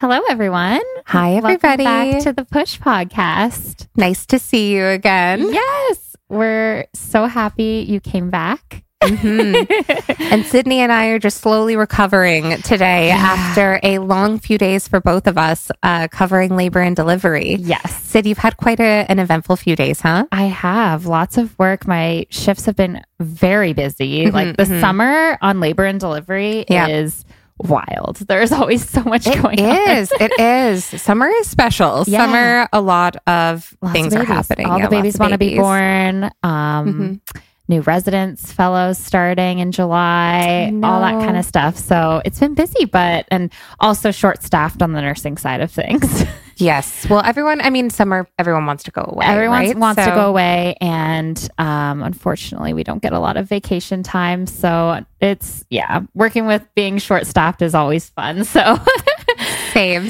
Hello, everyone. Hi, everybody. Welcome back to the Push Podcast. Nice to see you again. Yes, we're so happy you came back. And Sydney and I are just slowly recovering today after a long few days for both of us covering labor and delivery. Yes. Sid, you've had quite an eventful few days, huh? I have lots of work. My shifts have been very busy. Like the summer on labor and delivery is wild. There's always so much going on. It is. Summer is special. Yeah. Summer, a lot of things are babies. happening. All the babies want to be born. New residence fellows starting in July, all that kind of stuff. So it's been busy, and also short staffed on the nursing side of things. Yes. Well, summer, everyone wants to go away. Everyone wants to go away. And unfortunately, we don't get a lot of vacation time. So it's, working with being short staffed is always fun. So same.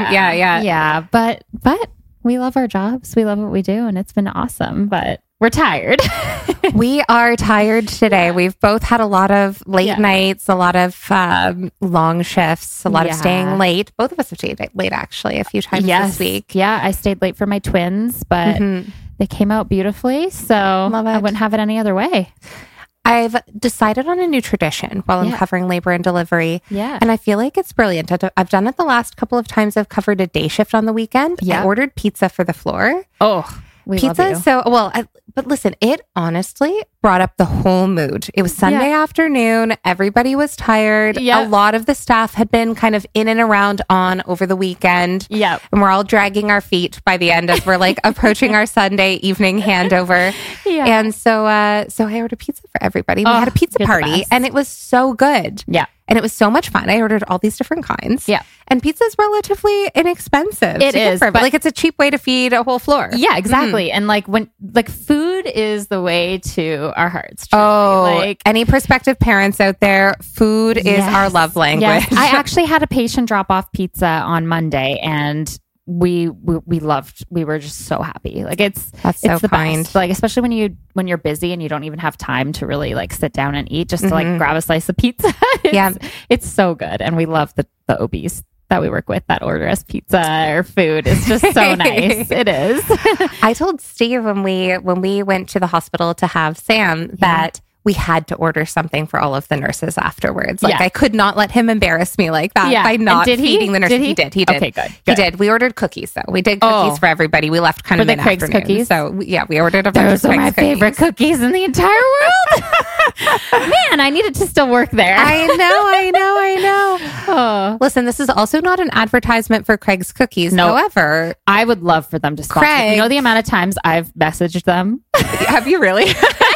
Yeah. But we love our jobs. We love what we do. And it's been awesome. But we're tired. We are tired today. We've both had a lot of late nights, a lot of long shifts, a lot of staying late. Both of us have stayed late, actually, a few times this week. Yeah, I stayed late for my twins, but they came out beautifully. So I wouldn't have it any other way. I've decided on a new tradition while I'm covering labor and delivery. Yeah. And I feel like it's brilliant. I've done it the last couple of times I've covered a day shift on the weekend. Yeah. I ordered pizza for the floor. Oh, we pizza love you. But listen, it honestly brought up the whole mood. It was Sunday afternoon. Everybody was tired. Yep. A lot of the staff had been kind of in and around on over the weekend. Yep. And we're all dragging our feet by the end as we're like approaching our Sunday evening handover. Yeah. And so I ordered pizza for everybody. We had a pizza party and it was so good. Yeah. And it was so much fun. I ordered all these different kinds. Yeah. And pizza is relatively inexpensive. It is. But like it's a cheap way to feed a whole floor. Yeah, exactly. And when food is the way to our hearts. Truly. Oh, any prospective parents out there, food is our love language. Yes. I actually had a patient drop off pizza on Monday and we were just so happy. Like it's so the kind. best. Like especially when you're busy and you don't even have time to really like sit down and eat, just to like grab a slice of pizza. It's so good. And we love the obese that we work with that order us pizza or food. It's just so nice. It is. I told Steve when we went to the hospital to have Sam that we had to order something for all of the nurses afterwards. Like I could not let him embarrass me like that by not feeding the nurses. He did. Okay, good. He did. We ordered cookies though. We did cookies for everybody. We left kind of the Craig's mid-afternoon. cookies. So we ordered a bunch Those of are my Craig's cookies. favorite cookies in the entire world. Man, I needed to still work there. I know. Oh. Listen, this is also not an advertisement for Craig's Cookies. No. However, I would love for them to sponsor. Craig. You know the amount of times I've messaged them? Have you really?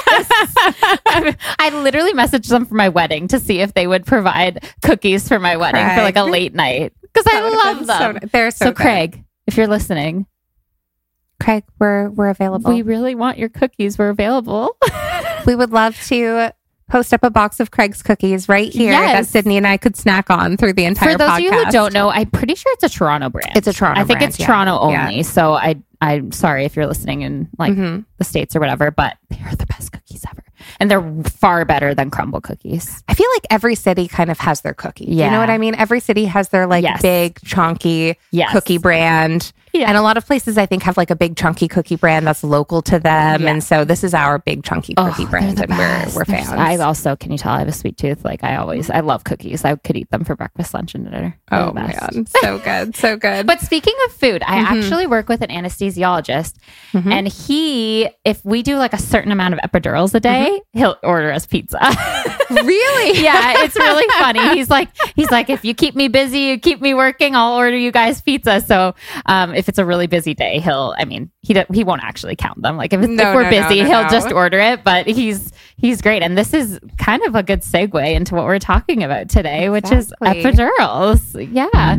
I literally messaged them for my wedding to see if they would provide cookies for my wedding for like a late night. Because I love them. They're so good. Craig, if you're listening, Craig, we're available. We really want your cookies. We're available. We would love to post up a box of Craig's cookies right here that Sydney and I could snack on through the entire podcast. For those of you who don't know, I'm pretty sure it's a Toronto brand. It's a Toronto brand. I think it's Toronto only. Yeah. So I'm sorry if you're listening in the States or whatever, but they are the best cookies ever. And they're far better than Crumble cookies. I feel like every city kind of has their cookie. Yeah. You know what I mean? Every city has their big, chunky cookie brand. Yeah. And a lot of places I think have like a big chunky cookie brand that's local to them. Yeah. And so this is our big chunky cookie brand and we're fans. I also, can you tell I have a sweet tooth? Like I love cookies. I could eat them for breakfast, lunch, and dinner. Oh man. So good. So good. But speaking of food, I actually work with an anesthesiologist and if we do like a certain amount of epidurals a day, he'll order us pizza. Really? Yeah. It's really funny. He's like, if you keep me busy, you keep me working, I'll order you guys pizza. So, if it's a really busy day, he won't actually count them. Like if we're busy, he'll just order it, but he's great. And this is kind of a good segue into what we're talking about today, which is epidurals. Yeah.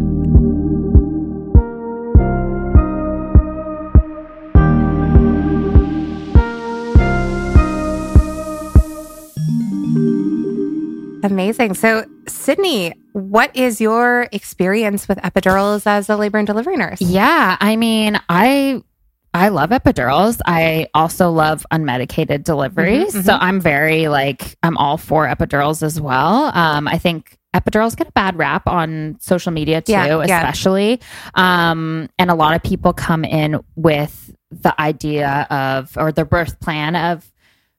Amazing. So, Sydney, what is your experience with epidurals as a labor and delivery nurse? Yeah, I mean, I love epidurals. I also love unmedicated deliveries. So I'm very I'm all for epidurals as well. I think epidurals get a bad rap on social media too, especially. And a lot of people come in with the idea of, or their birth plan of,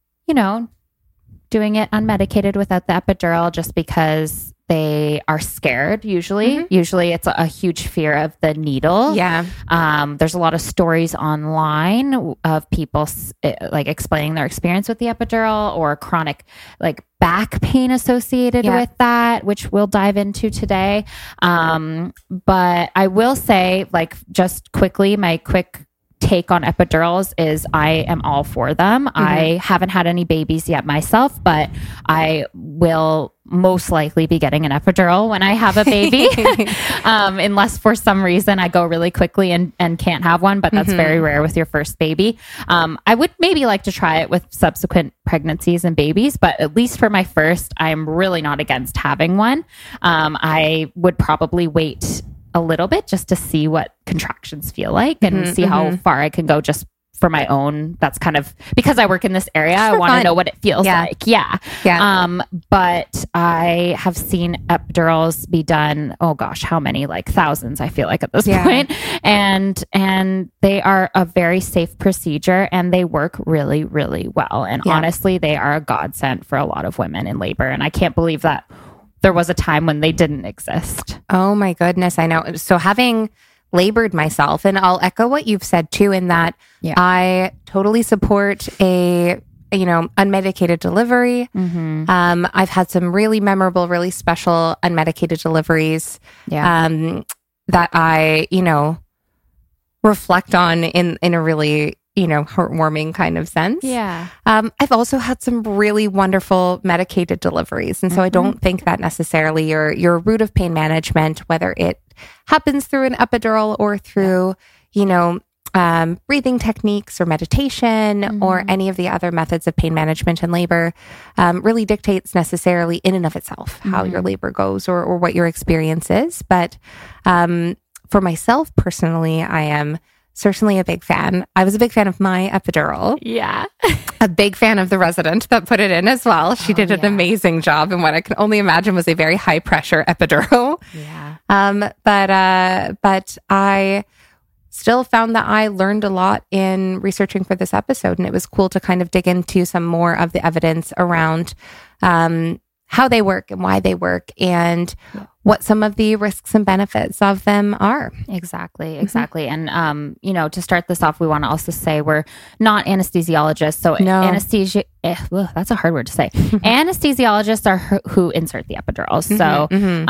doing it unmedicated without the epidural just because they are scared. Usually it's a huge fear of the needle. Yeah. There's a lot of stories online of people like explaining their experience with the epidural or chronic like back pain associated with that, which we'll dive into today. But I will say, like, just quickly, my quick take on epidurals is I am all for them. I haven't had any babies yet myself, but I will most likely be getting an epidural when I have a baby, unless for some reason I go really quickly and can't have one, but that's very rare with your first baby. I would maybe like to try it with subsequent pregnancies and babies, but at least for my first, I'm really not against having one. I would probably wait a little bit just to see what contractions feel like and see how far I can go just for my own. That's kind of because I work in this area. I want to know what it feels like. Yeah. But I have seen epidurals be done. Oh gosh, how many? Like thousands, I feel like at this point. And they are a very safe procedure and they work really, really well. And honestly, they are a godsend for a lot of women in labor. And I can't believe that there was a time when they didn't exist. Oh my goodness. I know. So having labored myself, and I'll echo what you've said too, in that I totally support a, unmedicated delivery. I've had some really memorable, really special unmedicated deliveries that I, reflect on in a really, heartwarming kind of sense. Yeah. I've also had some really wonderful medicated deliveries. And so I don't think that necessarily your route of pain management, whether it happens through an epidural or through, breathing techniques or meditation or any of the other methods of pain management in labor, really dictates necessarily in and of itself how your labor goes or what your experience is. But for myself personally, I am certainly a big fan. I was a big fan of my epidural. Yeah. A big fan of the resident that put it in as well. She did an amazing job in what I can only imagine was a very high pressure epidural. Yeah. But I still found that I learned a lot in researching for this episode, and it was cool to kind of dig into some more of the evidence around how they work and why they work and what some of the risks and benefits of them are. Exactly. And, to start this off, we want to also say we're not anesthesiologists. So anesthesia, that's a hard word to say. Anesthesiologists are who insert the epidurals. So,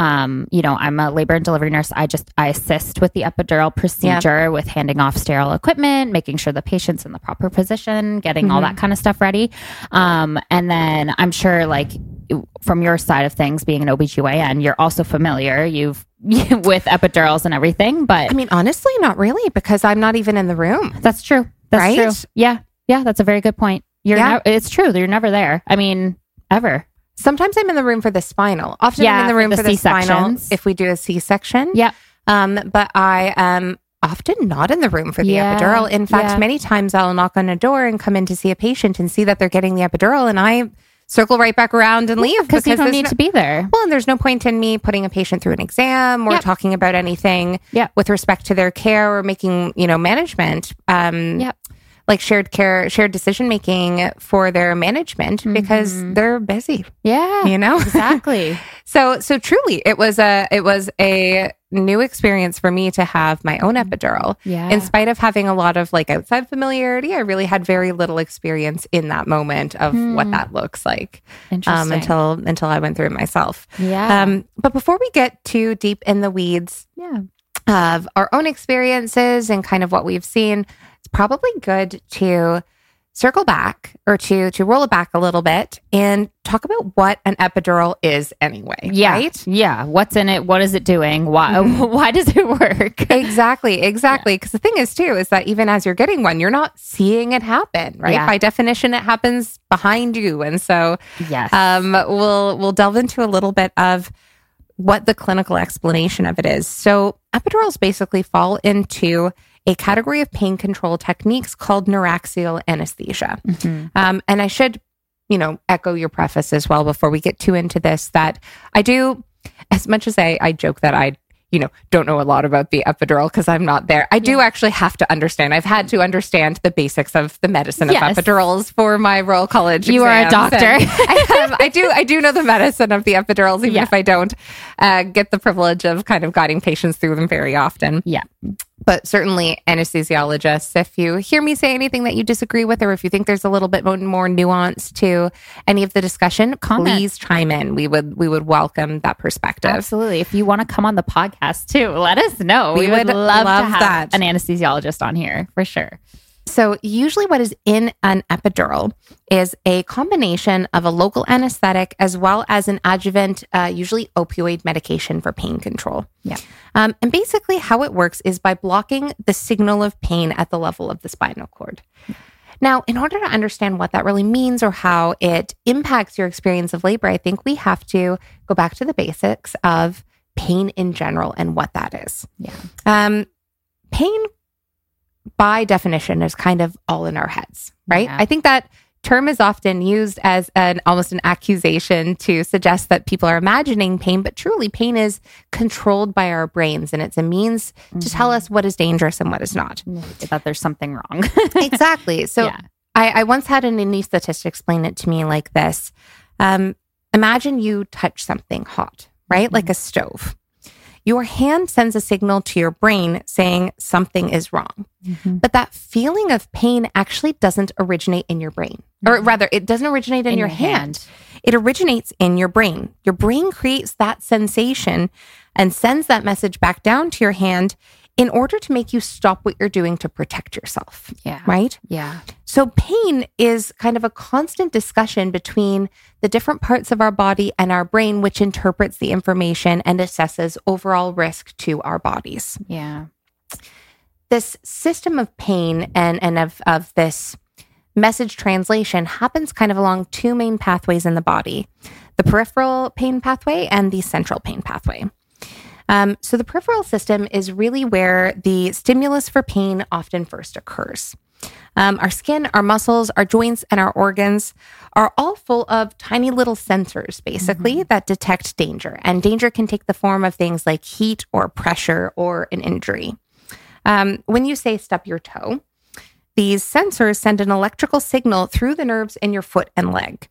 I'm a labor and delivery nurse. I assist with the epidural procedure with handing off sterile equipment, making sure the patient's in the proper position, getting all that kind of stuff ready. And then I'm sure from your side of things, being an OBGYN, you're also familiar with epidurals and everything, but I mean, honestly, not really, because I'm not even in the room. That's true. That's true. Yeah. That's a very good point. It's true. You're never there. I mean, ever. Sometimes I'm in the room for the spinal. Often I'm in the room for the spinal if we do a C-section. Yeah. But I am often not in the room for the epidural. In fact, many times I'll knock on a door and come in to see a patient and see that they're getting the epidural, and I circle right back around and leave because you don't need to be there. Well, and there's no point in me putting a patient through an exam or talking about anything with respect to their care or making, management, like shared care, shared decision making for their management because they're busy. Yeah, exactly. So truly, it was a new experience for me to have my own epidural. Yeah. In spite of having a lot of outside familiarity, I really had very little experience in that moment of what that looks like. Interesting. Until I went through it myself. Yeah. But before we get too deep in the weeds of our own experiences and kind of what we've seen, it's probably good to circle back or to roll it back a little bit and talk about what an epidural is anyway. Yeah. Right? Yeah. What's in it? What is it doing? Why does it work? Exactly. Because the thing is too, is that even as you're getting one, you're not seeing it happen, right? Yeah. By definition, it happens behind you. And so we'll delve into a little bit of what the clinical explanation of it is. So epidurals basically fall into a category of pain control techniques called neuraxial anesthesia. And I should, echo your preface as well before we get too into this, that I do as much as I joke that I don't know a lot about the epidural because I'm not there. I do actually have to understand. I've had to understand the basics of the medicine of epidurals for my Royal College exams. You are a doctor. I do know the medicine of the epidurals, even if I don't get the privilege of kind of guiding patients through them very often. Yeah. But certainly anesthesiologists, if you hear me say anything that you disagree with, or if you think there's a little bit more nuance to any of the discussion, please chime in. We would welcome that perspective. Absolutely. If you want to come on the podcast too, let us know. We would love to have an anesthesiologist on here for sure. So usually what is in an epidural is a combination of a local anesthetic as well as an adjuvant, usually opioid medication for pain control. Yeah. And basically how it works is by blocking the signal of pain at the level of the spinal cord. Now, in order to understand what that really means or how it impacts your experience of labor, I think we have to go back to the basics of pain in general and what that is. Yeah. Pain, by definition, is kind of all in our heads, right? Yeah. I think that term is often used as almost an accusation to suggest that people are imagining pain, but truly pain is controlled by our brains, and it's a means to tell us what is dangerous and what is not. That there's something wrong. Exactly. So I once had an anesthetist explain it to me like this. Imagine you touch something hot, right? Like a stove. Your hand sends a signal to your brain saying something is wrong. But that feeling of pain actually doesn't originate in your brain. Or rather, it doesn't originate in your hand. It originates in your brain. Your brain creates that sensation and sends that message back down to your hand in order to make you stop what you're doing to protect yourself. Yeah. Right? Yeah. So pain is kind of a constant discussion between the different parts of our body and our brain, which interprets the information and assesses overall risk to our bodies. Yeah. This system of pain and of this message translation happens kind of along two main pathways in the body, the peripheral pain pathway and the central pain pathway. So the peripheral system is really where the stimulus for pain often first occurs. Our skin, our muscles, our joints, and our organs are all full of tiny little sensors, basically, that detect danger. And danger can take the form of things like heat or pressure or an injury. When you say stub your toe, these sensors send an electrical signal through the nerves in your foot and leg.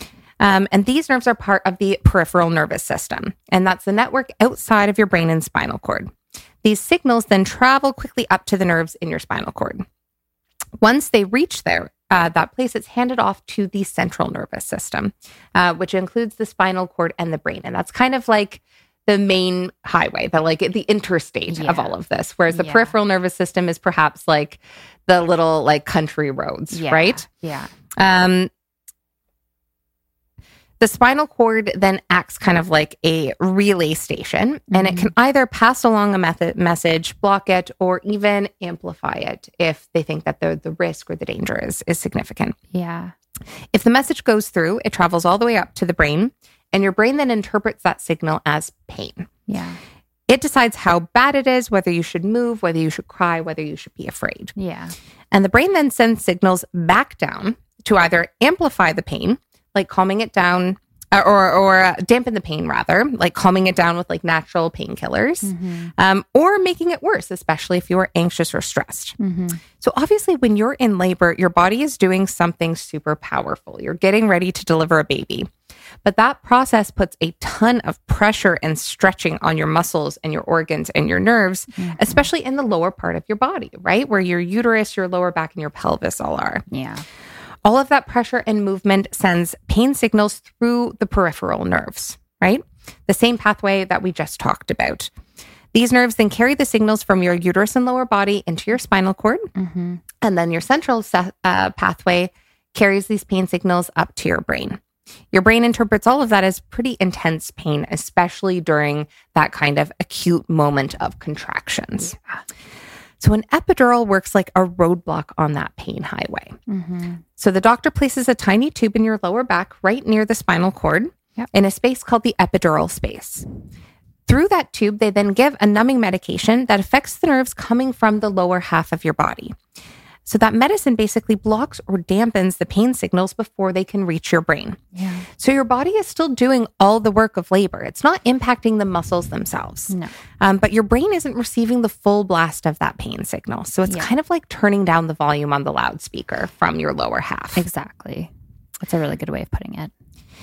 And these nerves are part of the peripheral nervous system. And that's the network outside of your brain and spinal cord. These signals then travel quickly up to the nerves in your spinal cord. Once they reach there, that place, it's handed off to the central nervous system, which includes the spinal cord and the brain. And that's kind of like the main highway, the interstate of all of this. Whereas the peripheral nervous system is perhaps like the little like country roads, right? Yeah. The spinal cord then acts kind of like a relay station, and it can either pass along a message, block it, or even amplify it if they think that the risk or the danger is significant. Yeah. If the message goes through, it travels all the way up to the brain, and your brain then interprets that signal as pain. Yeah. It decides how bad it is, whether you should move, whether you should cry, whether you should be afraid. Yeah. And the brain then sends signals back down to either amplify the pain, like calming it down, or dampen the pain, rather, like calming it down with like natural painkillers, or making it worse, especially if you are anxious or stressed. So obviously, when you're in labor, your body is doing something super powerful. You're getting ready to deliver a baby. But that process puts a ton of pressure and stretching on your muscles and your organs and your nerves, especially in the lower part of your body, right? Where your uterus, your lower back, and your pelvis all are. Yeah. All of that pressure and movement sends pain signals through the peripheral nerves, right? The same pathway that we just talked about. These nerves then carry the signals from your uterus and lower body into your spinal cord. And then your central pathway carries these pain signals up to your brain. Your brain interprets all of that as pretty intense pain, especially during that kind of acute moment of contractions. Yeah. So an epidural works like a roadblock on that pain highway. So the doctor places a tiny tube in your lower back right near the spinal cord in a space called the epidural space. Through that tube, they then give a numbing medication that affects the nerves coming from the lower half of your body. So that medicine basically blocks or dampens the pain signals before they can reach your brain. Yeah. So your body is still doing all the work of labor. It's not impacting the muscles themselves. No. But your brain isn't receiving the full blast of that pain signal. So it's kind of like turning down the volume on the loudspeaker from your lower half. Exactly. That's a really good way of putting it.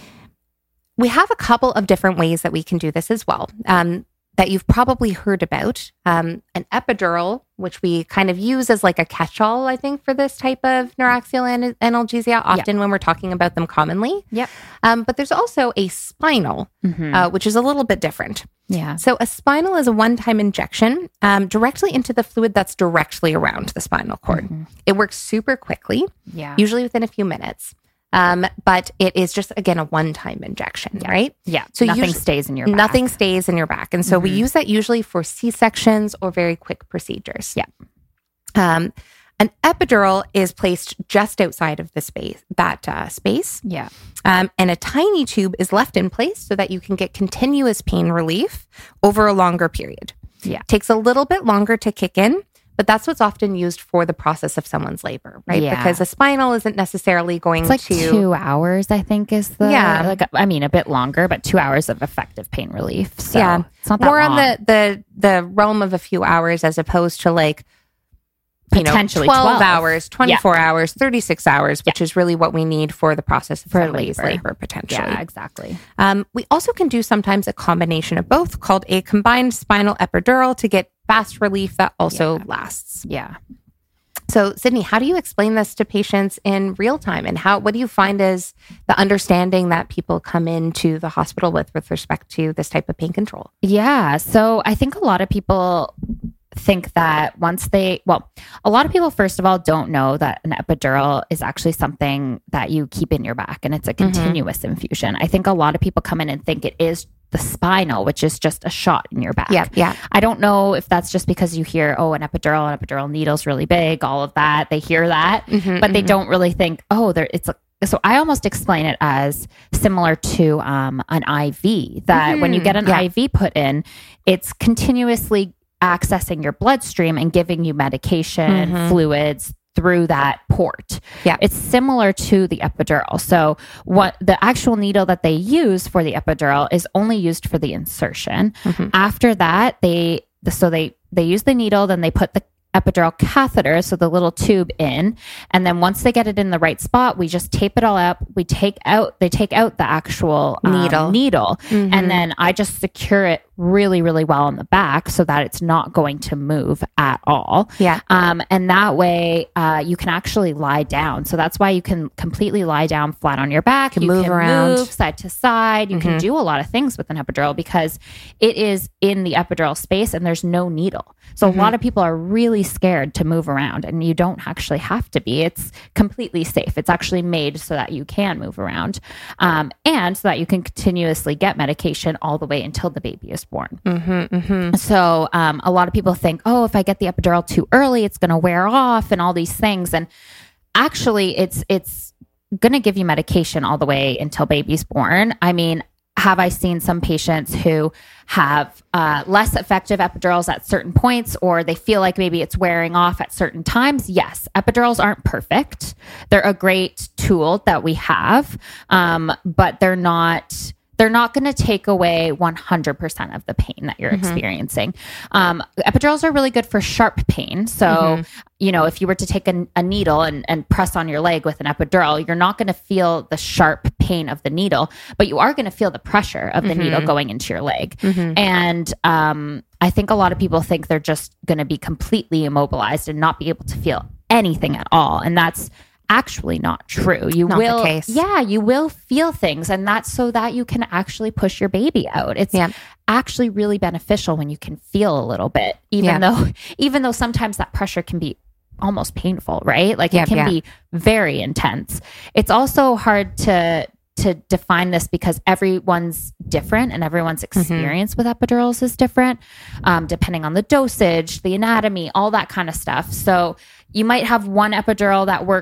We have a couple of different ways that we can do this as well. That you've probably heard about. An epidural, which we kind of use as like a catch-all, I think, for this type of neuraxial analgesia, often when we're talking about them commonly. Yep. But there's also a spinal, which is a little bit different. Yeah. So a spinal is a one-time injection directly into the fluid that's directly around the spinal cord. It works super quickly, usually within a few minutes. But it is just, again, a one-time injection, right? Yeah. So nothing stays in your back. Nothing stays in your back. And so we use that usually for C-sections or very quick procedures. Yeah. An epidural is placed just outside of the space. Yeah. And a tiny tube is left in place so that you can get continuous pain relief over a longer period. Yeah. Takes a little bit longer to kick in. But that's what's often used for the process of someone's labor, right? Yeah. Because a spinal isn't necessarily going to... 2 hours, I think, is the... Yeah. Like, I mean, a bit longer, but 2 hours of effective pain relief. So it's not that more long. on the realm of a few hours as opposed to like, potentially 12 hours, 24 hours, 36 hours, which is really what we need for the process of somebody's labor, potentially. Yeah, exactly. We also can do sometimes a combination of both called a combined spinal epidural to get fast relief that also lasts. Yeah. So, Sydney, how do you explain this to patients in real time? And what do you find is the understanding that people come into the hospital with respect to this type of pain control? Yeah. So I think a lot of people think that a lot of people, first of all, don't know that an epidural is actually something that you keep in your back and it's a continuous infusion. I think a lot of people come in and think it is the spinal, which is just a shot in your back. Yeah. I don't know if that's just because you hear, an epidural needle's really big, all of that. They hear that, but they don't really think, so I almost explain it as similar to an IV, that when you get an IV put in, it's continuously accessing your bloodstream and giving you medication, fluids through that port. Yeah. It's similar to the epidural. So what the actual needle that they use for the epidural is only used for the insertion. After that, they use the needle, then they put the epidural catheter, so the little tube in, and then once they get it in the right spot, we just tape it all up. They take out the actual needle, and then I just secure it really, really well on the back so that it's not going to move at all. Yeah. And that way, you can actually lie down. So that's why you can completely lie down flat on your back. You move around, move side to side. You can do a lot of things with an epidural because it is in the epidural space and there's no needle. So a lot of people are really scared to move around, and you don't actually have to be. It's completely safe. It's actually made so that you can move around, and so that you can continuously get medication all the way until the baby is born. So a lot of people think, if I get the epidural too early, it's going to wear off and all these things. And actually, it's going to give you medication all the way until baby's born. I mean, have I seen some patients who have less effective epidurals at certain points, or they feel like maybe it's wearing off at certain times? Yes, epidurals aren't perfect. They're a great tool that we have, but they're not going to take away 100% of the pain that you're experiencing. Epidurals are really good for sharp pain. So, if you were to take a needle and press on your leg with an epidural, you're not going to feel the sharp pain of the needle, but you are going to feel the pressure of the needle going into your leg. And I think a lot of people think they're just going to be completely immobilized and not be able to feel anything at all. And that's actually not true. You will feel things, and that's so that you can actually push your baby out. It's actually really beneficial when you can feel a little bit, even though sometimes that pressure can be almost painful, right? Like it can be very intense. It's also hard to define this because everyone's different and everyone's experience with epidurals is different, depending on the dosage, the anatomy, all that kind of stuff. So you might have one epidural that works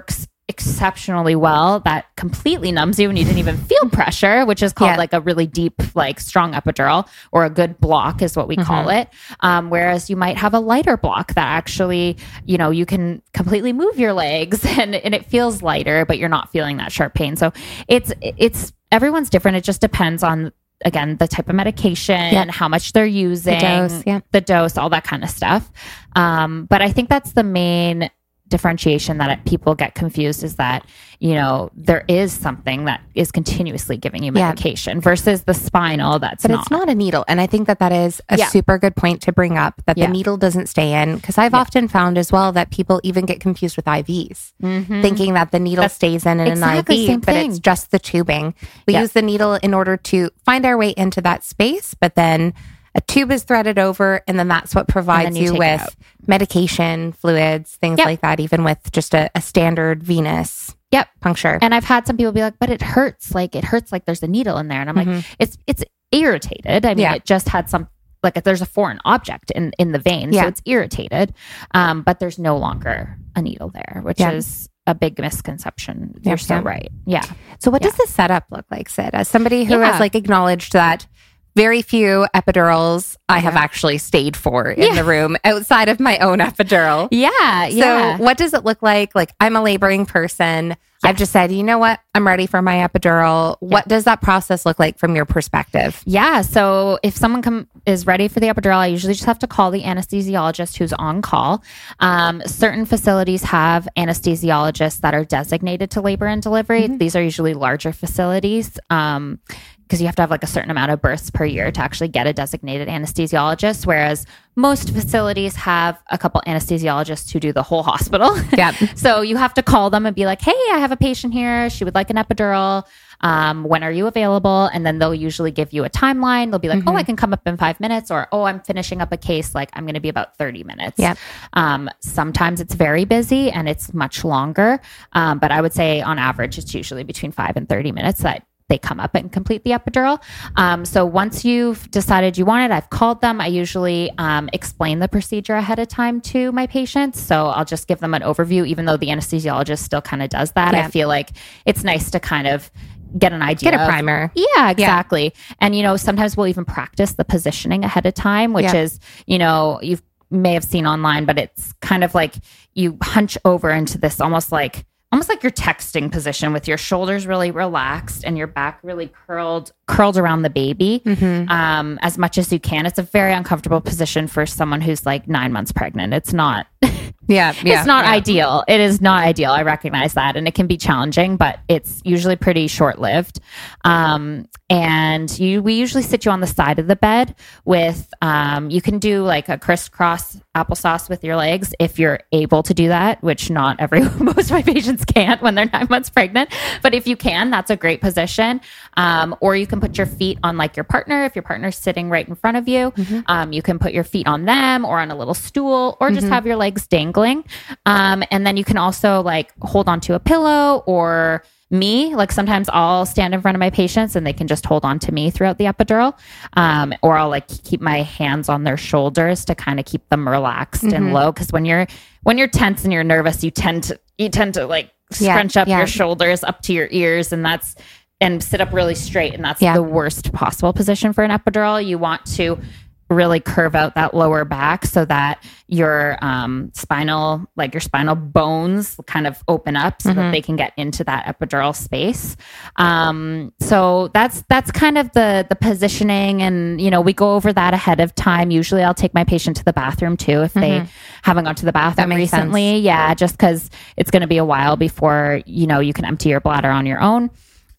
exceptionally well that completely numbs you and you didn't even feel pressure, which is called like a really deep, like strong epidural, or a good block is what we call it. Whereas you might have a lighter block that actually, you know, you can completely move your legs and it feels lighter, but you're not feeling that sharp pain. So it's everyone's different. It just depends on, again, the type of medication, how much they're using, the dose, all that kind of stuff. But I think that's the main differentiation that people get confused, is that, you know, there is something that is continuously giving you medication versus the spinal but it's not a needle. And I think that is a super good point to bring up, that the needle doesn't stay in, because I've often found as well that people even get confused with IVs, thinking that the needle stays in an IV, but it's just the tubing. We use the needle in order to find our way into that space, but then a tube is threaded over, and then that's what provides you with medication, fluids, things like that, even with just a standard venous puncture. And I've had some people be like, but it hurts like there's a needle in there. And I'm like, it's irritated. I mean, it just had some, like there's a foreign object in the vein. So it's irritated. But there's no longer a needle there, which is a big misconception. You're so right. Yeah. So what does the setup look like, Sid? As somebody who has like acknowledged that very few epidurals I have actually stayed for in the room outside of my own epidural. So what does it look like? Like, I'm a laboring person. I've just said, you know what? I'm ready for my epidural. What does that process look like from your perspective? Yeah. So if someone is ready for the epidural, I usually just have to call the anesthesiologist who's on call. Certain facilities have anesthesiologists that are designated to labor and delivery. These are usually larger facilities, because you have to have like a certain amount of births per year to actually get a designated anesthesiologist, whereas most facilities have a couple anesthesiologists who do the whole hospital. So you have to call them and be like, hey, I have a patient here. She would like an epidural. When are you available? And then they'll usually give you a timeline. They'll be like, oh, I can come up in 5 minutes, or, oh, I'm finishing up a case. Like, I'm going to be about 30 minutes. Sometimes it's very busy and it's much longer. But I would say on average, it's usually between 5 and 30 minutes that they come up and complete the epidural. So once you've decided you want it, I've called them. I usually explain the procedure ahead of time to my patients. So I'll just give them an overview, even though the anesthesiologist still kind of does that. I feel like it's nice to kind of get an idea. Get a primer. Yeah, exactly. And, you know, sometimes we'll even practice the positioning ahead of time, which is, you know, you may have seen online, but it's kind of like you hunch over into this almost like your texting position, with your shoulders really relaxed and your back really curled around the baby as much as you can. It's a very uncomfortable position for someone who's like 9 months pregnant. It's not. It's not ideal. It is not ideal. I recognize that. And it can be challenging, but it's usually pretty short-lived. And we usually sit you on the side of the bed with, you can do like a crisscross applesauce with your legs if you're able to do that, which most of my patients can't when they're 9 months pregnant. But if you can, that's a great position. Or you can put your feet on like your partner. If your partner's sitting right in front of you, you can put your feet on them or on a little stool, or just have your legs dangling. And then you can also like hold onto a pillow, or me, like sometimes I'll stand in front of my patients and they can just hold on to me throughout the epidural. Or I'll like keep my hands on their shoulders to kind of keep them relaxed and low. Cause when you're tense and you're nervous, you tend to like scrunch up your shoulders up to your ears, and sit up really straight. And that's the worst possible position for an epidural. You want to really curve out that lower back so that your spinal bones kind of open up so that they can get into that epidural space. So that's kind of the positioning, and, you know, we go over that ahead of time. Usually I'll take my patient to the bathroom too, if they haven't gone to the bathroom recently. Sense. Yeah. Just cause it's going to be a while before, you know, you can empty your bladder on your own.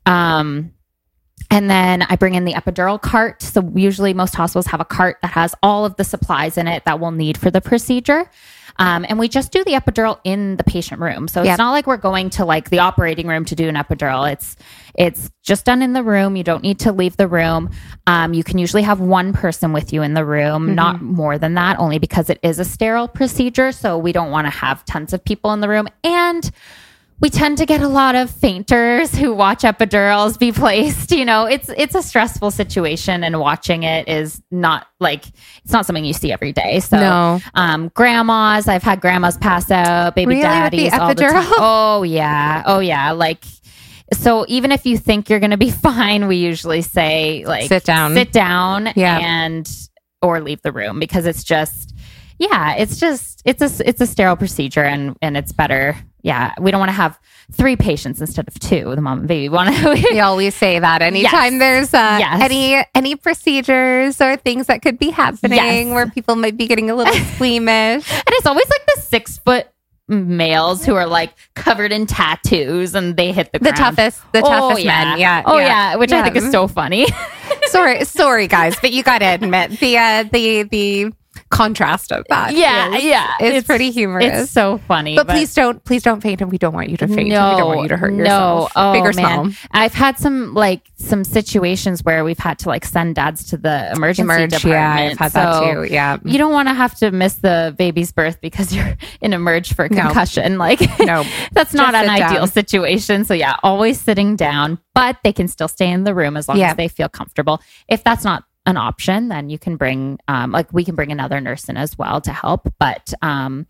And then I bring in the epidural cart. So usually most hospitals have a cart that has all of the supplies in it that we'll need for the procedure. And we just do the epidural in the patient room. So it's not like we're going to like the operating room to do an epidural. It's just done in the room. You don't need to leave the room. You can usually have one person with you in the room, not more than that, only because it is a sterile procedure. So we don't want to have tons of people in the room. And we tend to get a lot of fainters who watch epidurals be placed. It's a stressful situation, and watching it is not it's not something you see every day. So, no. Grandmas, I've had grandmas pass out, baby daddies all the time. Oh yeah. So even if you think you're going to be fine, we usually say sit down, or leave the room, because it's just, it's a sterile procedure, and it's better. Yeah, we don't want to have 3 patients instead of 2. The mom and baby we always say that anytime there's any procedures or things that could be happening where people might be getting a little squeamish. And it's always the 6-foot males who are covered in tattoos, and they hit the ground. The toughest men. Yeah. Which I think is so funny. sorry guys, but you got to admit the contrast of that. It's pretty humorous. It's so funny. But please don't faint, and we don't want you to faint. No, we don't want you to hurt yourself. Big or small. I've had some situations where we've had to send dads to the emergency department. Yeah, I've had that too. Yeah. You don't want to have to miss the baby's birth because you're in emerge for a concussion. No. That's not an ideal situation. So always sitting down, but they can still stay in the room as long as they feel comfortable. If that's not an option, then you can bring we can bring another nurse in as well to help, but and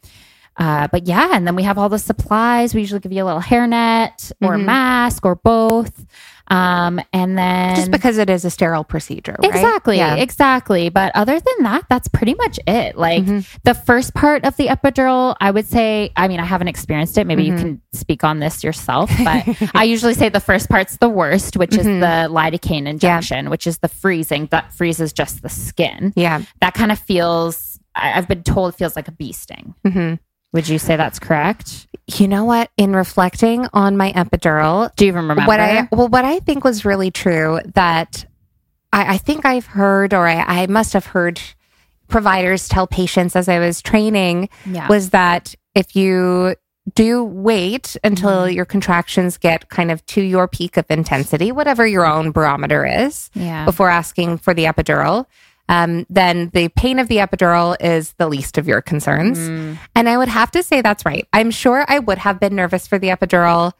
then we have all the supplies. We usually give you a little hairnet or mask or both, and then just because it is a sterile procedure, right? Exactly. But other than that, that's pretty much it. The first part of the epidural, I would say, I haven't experienced it, maybe you can speak on this yourself, but I usually say the first part's the worst, which is the lidocaine injection, which is the freezing that freezes just the skin. That kind of feels, I've been told, feels like a bee sting. Would you say that's correct? You know what? In reflecting on my epidural, do you even remember? What I think was really true, that I think I've heard, or I must have heard providers tell patients as I was training, was that if you do wait until your contractions get kind of to your peak of intensity, whatever your own barometer is, before asking for the epidural, then the pain of the epidural is the least of your concerns. And I would have to say that's right. I'm sure I would have been nervous for the epidural,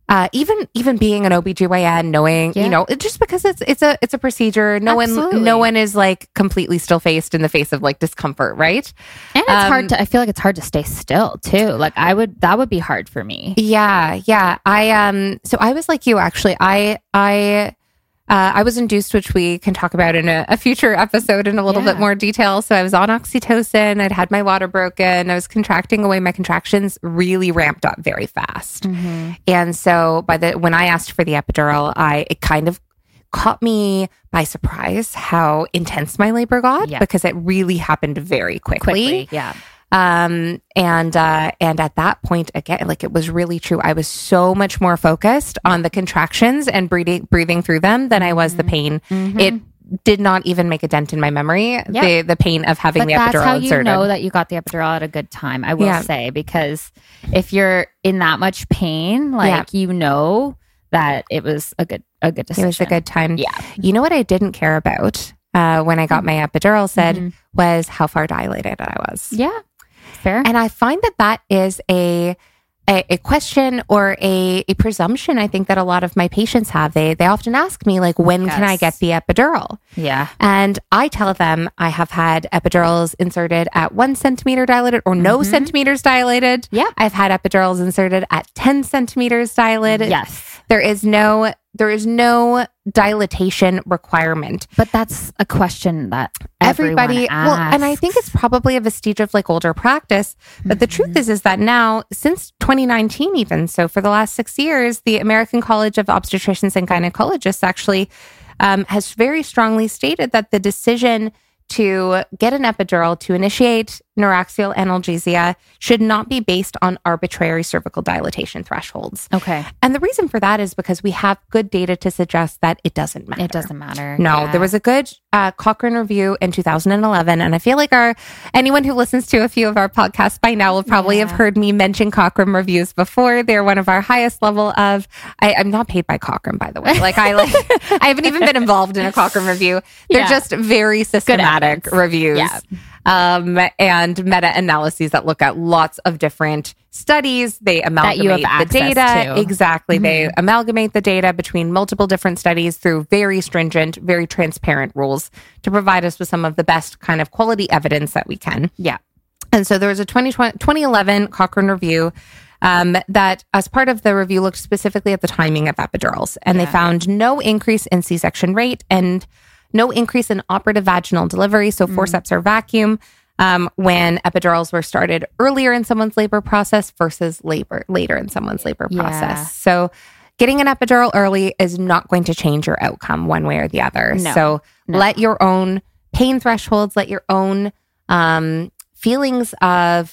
even being an OBGYN, knowing, just because it's a procedure. No one is completely still faced in the face of discomfort, right? And it's hard I feel like it's hard to stay still too. That would be hard for me. Yeah. So I was like you, actually. I was induced, which we can talk about in a future episode in a little bit more detail. So I was on oxytocin. I'd had my water broken. I was contracting away. My contractions really ramped up very fast. And so when I asked for the epidural, it kind of caught me by surprise how intense my labor got, because it really happened very quickly. And at that point, again, it was really true. I was so much more focused on the contractions and breathing through them than I was the pain. It did not even make a dent in my memory. The pain of having the epidural inserted. That's how you know that you got the epidural at a good time, I will say, because if you're in that much pain, you know that it was a good decision. It was a good time. You know what I didn't care about when I got my epidural said was how far dilated I was. Fair. And I find that is a question or a presumption, I think, that a lot of my patients have. They often ask me, when can I get the epidural? And I tell them I have had epidurals inserted at 1 centimeter dilated or no centimeters dilated. I've had epidurals inserted at 10 centimeters dilated. There is no dilatation requirement. But that's a question that everybody asks. Well, and I think it's probably a vestige of older practice. But the truth is that now, since 2019 even, so for the last 6 years, the American College of Obstetricians and Gynecologists actually has very strongly stated that the decision to get an epidural to initiate neuraxial analgesia should not be based on arbitrary cervical dilatation thresholds. Okay. And the reason for that is because we have good data to suggest that it doesn't matter. It doesn't matter. No, there was a good Cochrane review in 2011. And I feel like anyone who listens to a few of our podcasts by now will probably have heard me mention Cochrane reviews before. They're one of our highest level of, I'm not paid by Cochrane, by the way. I haven't even been involved in a Cochrane review. They're just very systematic reviews. and meta-analyses that look at lots of different studies. They amalgamate the data. To. Exactly. Mm-hmm. They amalgamate the data between multiple different studies through very stringent, very transparent rules to provide us with some of the best kind of quality evidence that we can. Yeah. And so there was a 2011 Cochrane review that, as part of the review, looked specifically at the timing of epidurals. And they found no increase in C-section rate and no increase in operative vaginal delivery, so forceps or vacuum, when epidurals were started earlier in someone's labor process versus later in someone's labor process. So getting an epidural early is not going to change your outcome one way or the other. So let your own pain thresholds, let your own feelings of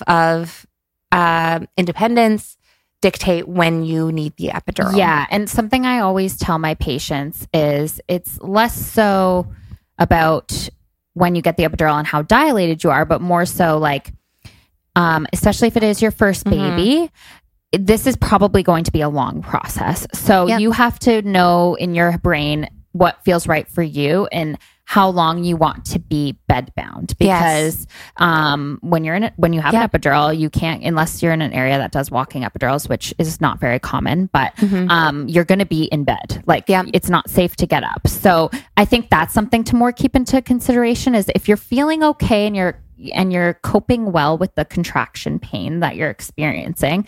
independence dictate when you need the epidural. Yeah. And something I always tell my patients is it's less so about when you get the epidural and how dilated you are, but more so like, especially if it is your first baby, this is probably going to be a long process. So you have to know in your brain what feels right for you and how long you want to be bedbound, because when you have an epidural, you can't, unless you're in an area that does walking epidurals, which is not very common, but you're going to be in bed. It's not safe to get up. So I think that's something to more keep into consideration, is if you're feeling okay and you're coping well with the contraction pain that you're experiencing,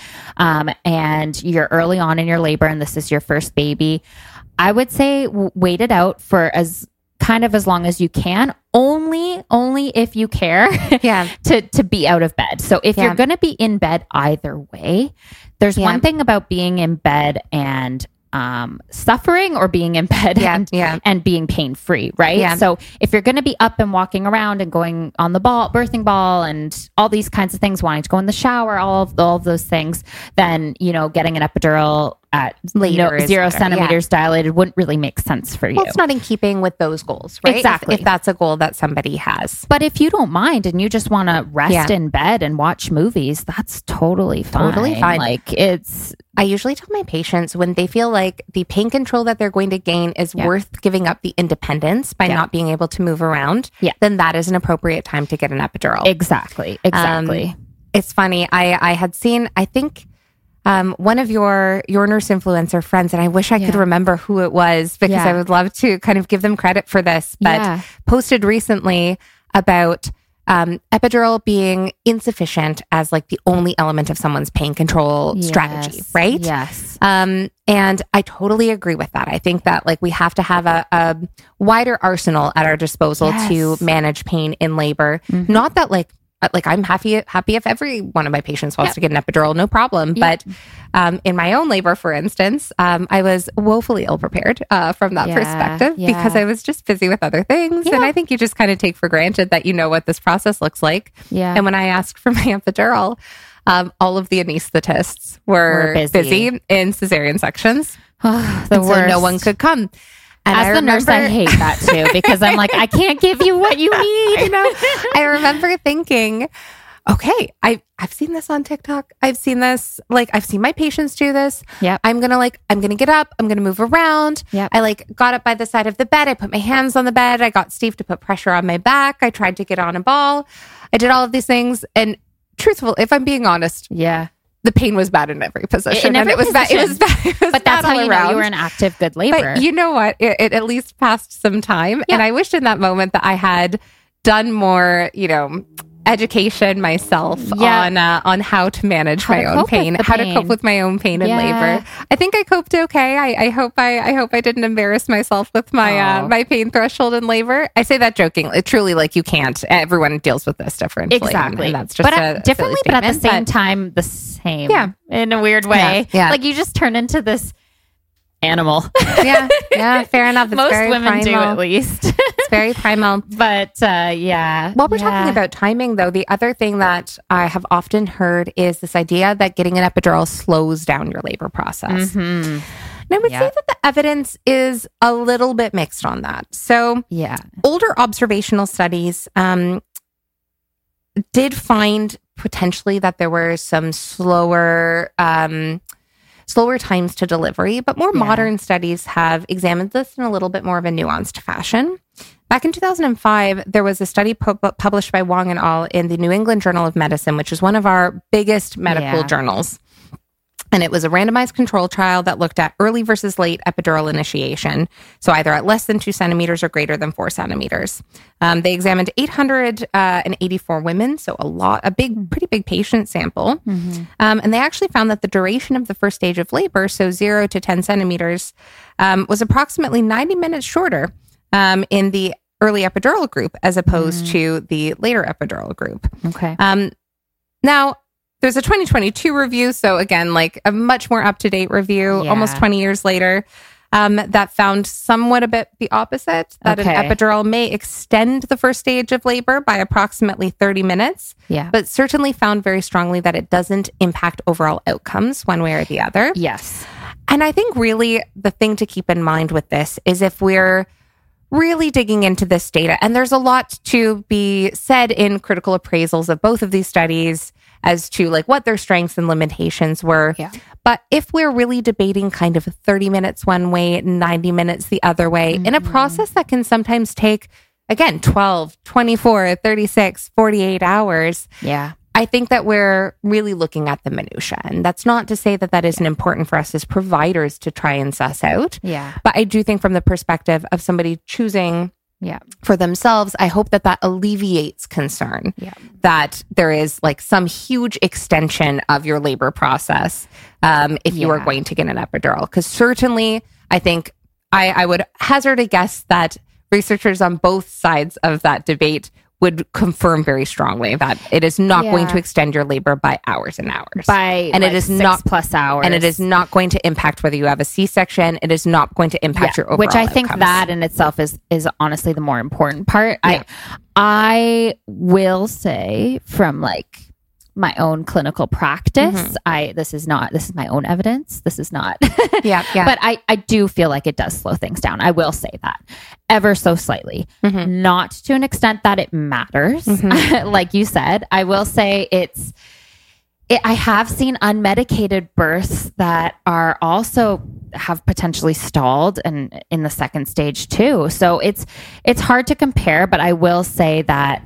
and you're early on in your labor and this is your first baby, I would say wait it out for as long as you can, only if you care to be out of bed. So if you're going to be in bed either way, there's one thing about being in bed and suffering, or being in bed and being pain-free, right? Yeah. So if you're going to be up and walking around and going on the birthing ball and all these kinds of things, wanting to go in the shower, all of those things, then, getting an epidural at 0 centimeters dilated wouldn't really make sense for you. Well, it's not in keeping with those goals, right? Exactly. If that's a goal that somebody has. But if you don't mind and you just want to rest in bed and watch movies, that's totally fine. Totally fine. I usually tell my patients, when they feel like the pain control that they're going to gain is worth giving up the independence by not being able to move around, then that is an appropriate time to get an epidural. Exactly. It's funny. I had seen, I think, one of your nurse influencer friends, and I wish I could remember who it was, because I would love to kind of give them credit for this, but posted recently about epidural being insufficient as like the only element of someone's pain control strategy, right? Yes. And I totally agree with that. I think that we have to have a wider arsenal at our disposal to manage pain in labor. Not that I'm happy if every one of my patients wants to get an epidural, no problem. But in my own labor, for instance, I was woefully ill-prepared from that perspective because I was just busy with other things. And I think you just kind of take for granted that you know what this process looks like. Yeah. And when I asked for my epidural, all of the anesthetists were busy in cesarean sections. So no one could come. And as the nurse, I hate that too, because I'm like, I can't give you what you need. I remember thinking, okay, I've seen this on TikTok. I've seen this, I've seen my patients do this. Yep. I'm going to get up. I'm going to move around. Yep. I got up by the side of the bed. I put my hands on the bed. I got Steve to put pressure on my back. I tried to get on a ball. I did all of these things. And truthful, if I'm being honest. The pain was bad in every position. It was bad. But that's how you know you were in active good labor. But you know what? It at least passed some time. And I wished in that moment that I had done more, education myself on how to manage my own pain, how to cope with my own pain in labor. I think I coped okay. I hope I didn't embarrass myself with my my pain threshold in labor. I say that jokingly. Truly, you can't. Everyone deals with this differently. Exactly. And that's just differently, but at the same time, the same. Yeah. In a weird way. Yeah. You just turn into this animal. Yeah, fair enough. It's Most very women primal. do, at least. It's very primal. But While we're talking about timing, though, the other thing that I have often heard is this idea that getting an epidural slows down your labor process. And I would say that the evidence is a little bit mixed on that. So older observational studies did find potentially that there were some slower times to delivery, but more modern studies have examined this in a little bit more of a nuanced fashion. Back in 2005, there was a study published by Wong et al. In the New England Journal of Medicine, which is one of our biggest medical journals. And it was a randomized control trial that looked at early versus late epidural initiation. So either at less than 2 centimeters or greater than 4 centimeters. They examined 884 women. So pretty big patient sample. Mm-hmm. And they actually found that the duration of the first stage of labor, so 0 to 10 centimeters, was approximately 90 minutes shorter in the early epidural group as opposed to the later epidural group. Okay. Now, there's a 2022 review. So again, like a much more up-to-date review, almost 20 years later, that found somewhat a bit the opposite, that an epidural may extend the first stage of labor by approximately 30 minutes, but certainly found very strongly that it doesn't impact overall outcomes one way or the other. Yes. And I think really the thing to keep in mind with this is if we're really digging into this data, and there's a lot to be said in critical appraisals of both of these studies as to like what their strengths and limitations were. Yeah. But if we're really debating kind of 30 minutes one way, 90 minutes the other way, in a process that can sometimes take, again, 12, 24, 36, 48 hours. Yeah. I think that we're really looking at the minutia. And that's not to say that that isn't important for us as providers to try and suss out. Yeah. But I do think from the perspective of somebody choosing for themselves, I hope that that alleviates concern that there is like some huge extension of your labor process if you are going to get an epidural. Because certainly, I think I would hazard a guess that researchers on both sides of that debate would confirm very strongly that it is not going to extend your labor by hours and hours. And like it is 6+ hours. And it is not going to impact whether you have a C-section. It is not going to impact your overall which I think outcomes. that in itself is honestly the more important part. Yeah. I will say from like my own clinical practice, this is my own evidence. This is not. But I do feel like it does slow things down. I will say that ever so slightly, not to an extent that it matters. Like you said, I will say I have seen unmedicated births that are also have potentially stalled and in the second stage too. So it's hard to compare, but I will say that,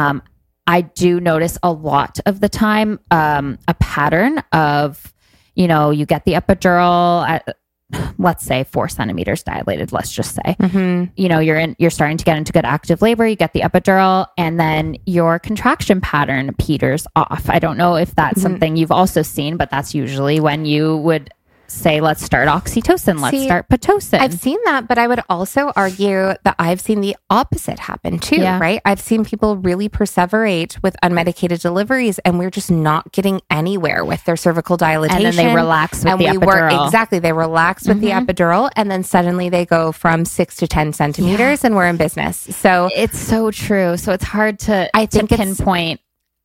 I do notice a lot of the time a pattern of, you get the epidural at, let's say 4 centimeters dilated, let's just say, you're starting to get into good active labor, you get the epidural, and then your contraction pattern peters off. I don't know if that's something you've also seen, but that's usually when you would say, let's start oxytocin, let's start Pitocin. I've seen that, but I would also argue that I've seen the opposite happen too, right? I've seen people really perseverate with unmedicated deliveries and we're just not getting anywhere with their cervical dilatation. And then they relax with the epidural. They relax with the epidural and then suddenly they go from 6 to 10 centimeters and we're in business. So it's so true. So it's hard to pinpoint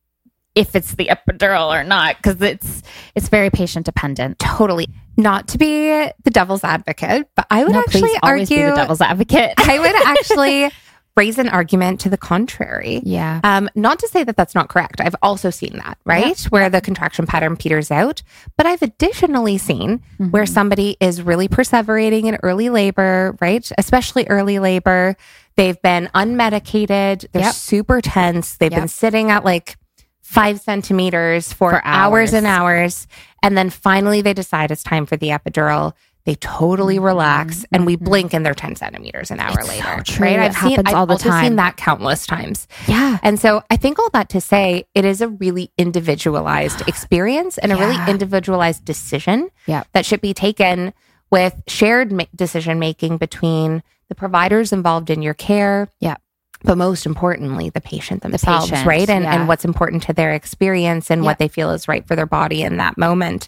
if it's the epidural or not, because it's very patient dependent. Totally. Not to be the devil's advocate, but I would actually argue be the devil's advocate. I would actually raise an argument to the contrary. Yeah. Not to say that that's not correct. I've also seen that, right? Yeah. Where the contraction pattern peters out. But I've additionally seen where somebody is really perseverating in early labor, right? Especially early labor. They've been unmedicated. They're super tense. They've been sitting at like 5 centimeters for hours and hours. And then finally they decide it's time for the epidural. They totally relax and we blink and they're 10 centimeters an hour later. So true. Right? I've also seen that countless times. Yeah. And so I think all that to say, it is a really individualized experience and a really individualized decision that should be taken with shared decision making between the providers involved in your care. Yeah. But most importantly, the patient themselves, right? And what's important to their experience and what they feel is right for their body in that moment.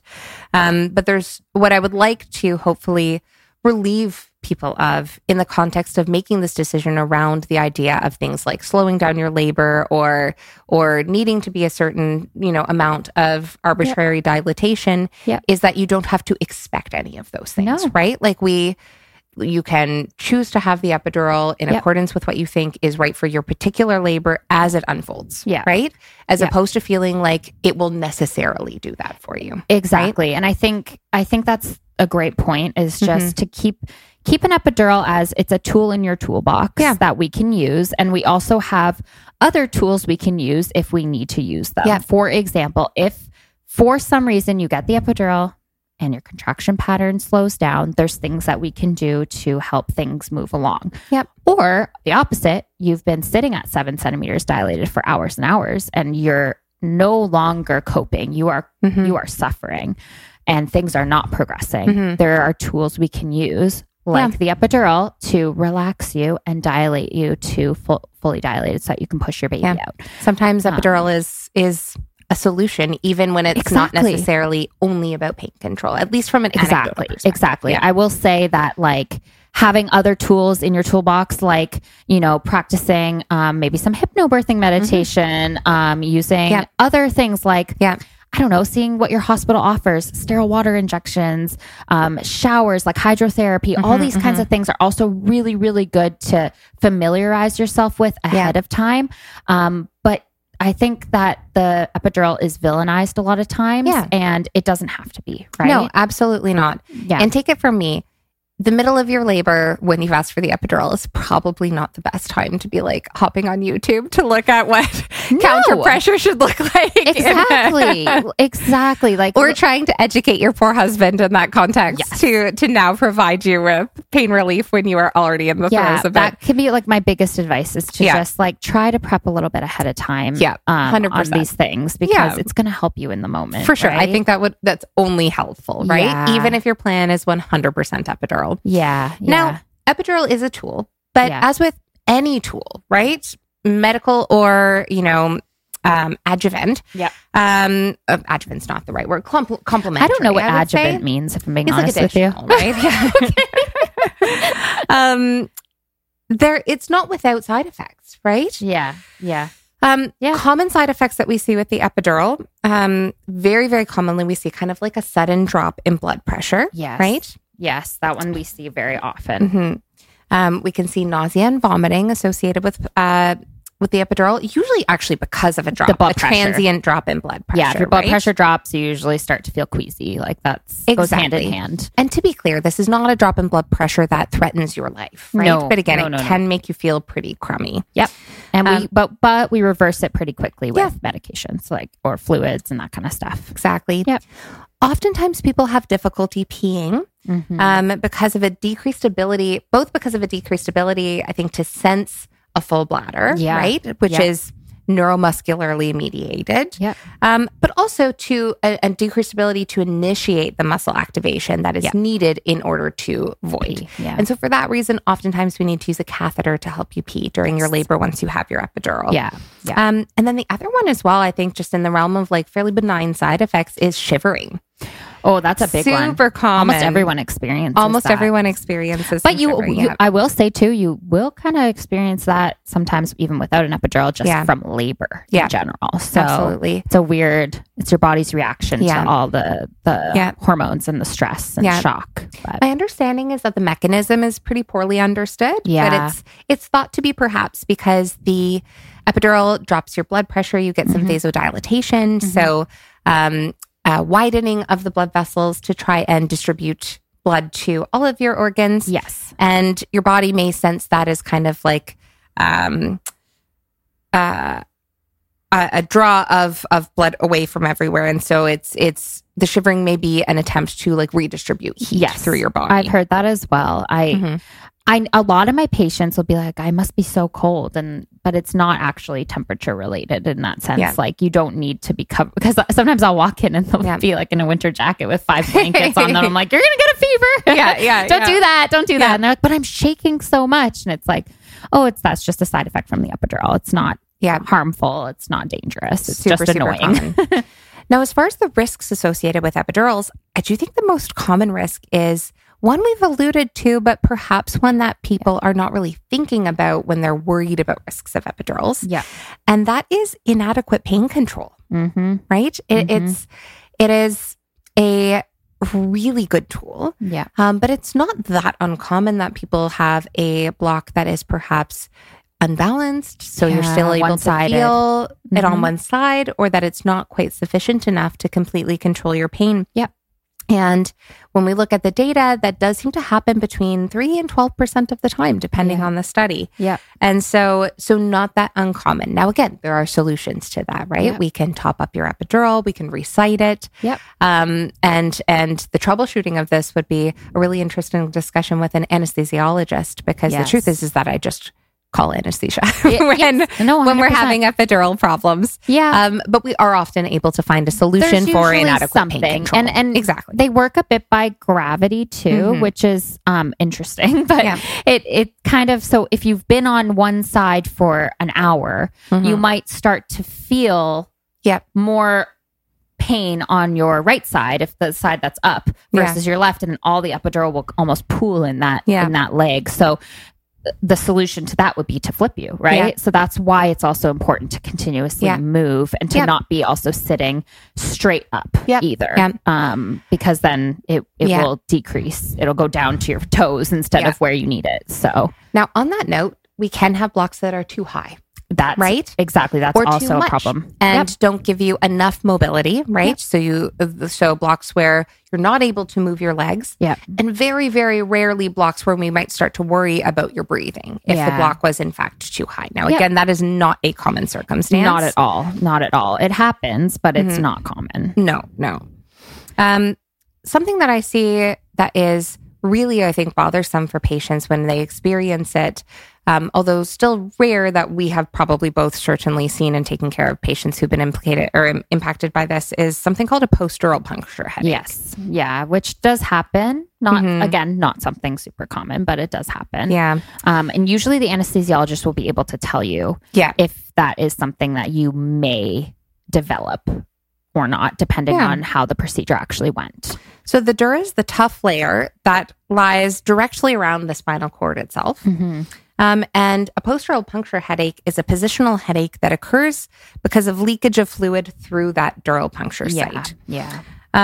But there's what I would like to hopefully relieve people of in the context of making this decision around the idea of things like slowing down your labor or needing to be a certain, amount of arbitrary dilatation is that you don't have to expect any of those things, right? Like you can choose to have the epidural in accordance with what you think is right for your particular labor as it unfolds, right? As opposed to feeling like it will necessarily do that for you. Exactly. Right? And I think that's a great point is just to keep keep an epidural as it's a tool in your toolbox that we can use. And we also have other tools we can use if we need to use them. Yeah. For example, if for some reason you get the epidural and your contraction pattern slows down, there's things that we can do to help things move along. Yep. Or the opposite, you've been sitting at 7 centimeters dilated for hours and hours, and you're no longer coping. You are suffering, and things are not progressing. There are tools we can use, like the epidural, to relax you and dilate you to fully dilated, so that you can push your baby out. Sometimes epidural is a solution, even when it's not necessarily only about pain control, at least from an anecdotal perspective. Exactly. Yeah. I will say that, like, having other tools in your toolbox, like, practicing maybe some hypnobirthing meditation, using other things like, I don't know, seeing what your hospital offers, sterile water injections, showers, like hydrotherapy, all these kinds of things are also really, really good to familiarize yourself with ahead of time. But I think that the epidural is villainized a lot of times, and it doesn't have to be, right? No, absolutely not. Yeah. And take it from me, the middle of your labor when you've asked for the epidural is probably not the best time to be like hopping on YouTube to look at what counter pressure should look like. Exactly. Like, or trying to educate your poor husband in that context to now provide you with pain relief when you are already in the throes of it. That can be like my biggest advice, is to just like try to prep a little bit ahead of time. 100%. On these things, because it's going to help you in the moment. For sure. Right? I think that's only helpful, right? Yeah. Even if your plan is 100% epidural. Yeah. Now, epidural is a tool, but as with any tool, right? Medical or, adjuvant. Yeah. Adjuvant's not the right word. Complementary. I don't know what adjuvant means, if I'm being honest with you. Right? It's not without side effects, right? Yeah. Yeah. Common side effects that we see with the epidural, very, very commonly we see kind of like a sudden drop in blood pressure. Yes. Right? Yes, that one we see very often. We can see nausea and vomiting associated with the epidural, usually actually because of a transient drop in blood pressure. Yeah, if your blood pressure drops, you usually start to feel queasy. Like goes hand in hand. And to be clear, this is not a drop in blood pressure that threatens your life, right? No, but again, it can make you feel pretty crummy. Yep. And but we reverse it pretty quickly with medications, or fluids and that kind of stuff. Exactly. Yep. Oftentimes people have difficulty peeing because of a decreased ability, I think, to sense a full bladder, right? Which is neuromuscularly mediated. But also to a decreased ability to initiate the muscle activation that is needed in order to void. And so for that reason, oftentimes we need to use a catheter to help you pee during your labor once you have your epidural. And then the other one as well, I think, just in the realm of like fairly benign side effects, is shivering. Oh, that's a big one. Super common. Almost everyone experiences that. But I will say too, you will kind of experience that sometimes even without an epidural, just from labor in general. So absolutely. It's your body's reaction to all the hormones and the stress and shock. But my understanding is that the mechanism is pretty poorly understood. But it's thought to be perhaps because the epidural drops your blood pressure, you get some vasodilatation. So, widening of the blood vessels to try and distribute blood to all of your organs. Yes. And your body may sense that as kind of like a draw of blood away from everywhere. And so it's the shivering may be an attempt to like redistribute heat through your body. I've heard that as well. A lot of my patients will be like, I must be so cold. But it's not actually temperature related in that sense. Like, you don't need to be covered, because sometimes I'll walk in and they'll be like in a winter jacket with 5 blankets on them. I'm like, you're going to get a fever. Don't do that. Don't do that. And they're like, but I'm shaking so much. And it's like, that's just a side effect from the epidural. It's not harmful. It's not dangerous. It's just annoying. Now, as far as the risks associated with epidurals, I do think the most common risk is one we've alluded to, but perhaps one that people are not really thinking about when they're worried about risks of epidurals. And that is inadequate pain control, right? It is a really good tool. But it's not that uncommon that people have a block that is perhaps unbalanced. So you're still able to feel it on one side, or that it's not quite sufficient enough to completely control your pain. And when we look at the data, that does seem to happen between 3 and 12% of the time, depending on the study. Yeah. And so not that uncommon. Now, again, there are solutions to that, right? Yeah. We can top up your epidural. We can recite it. Yep. And the troubleshooting of this would be a really interesting discussion with an anesthesiologist, because the truth is that I just call anesthesia when we're having epidural problems. Yeah. But we are often able to find a solution for inadequate pain control. And exactly. They work a bit by gravity too, which is interesting. But it kind of, so if you've been on one side for an hour, you might start to feel more pain on your right side, if the side that's up versus your left, and all the epidural will almost pool in that leg. So the solution to that would be to flip you, right? Yeah. So that's why it's also important to continuously move and to not be also sitting straight up either. Because then it will decrease. It'll go down to your toes instead of where you need it. So now on that note, we can have blocks that are too high. That's right. Exactly. That's also a problem. And don't give you enough mobility, right? So blocks where you're not able to move your legs. And very, very rarely blocks where we might start to worry about your breathing if the block was in fact too high. Now, again, that is not a common circumstance. Not at all. Not at all. It happens, but it's not common. No. Something that I see that is really, I think, bothersome for patients when they experience it, although still rare, that we have probably both certainly seen and taken care of patients who've been implicated or impacted by this, is something called a post-dural puncture headache. Yes. Yeah. Which does happen. Not, again, not something super common, but it does happen. Yeah. And usually the anesthesiologist will be able to tell you if that is something that you may develop or not, depending on how the procedure actually went. So the dura is the tough layer that lies directly around the spinal cord itself. And a post-dural puncture headache is a positional headache that occurs because of leakage of fluid through that dural puncture site. Yeah.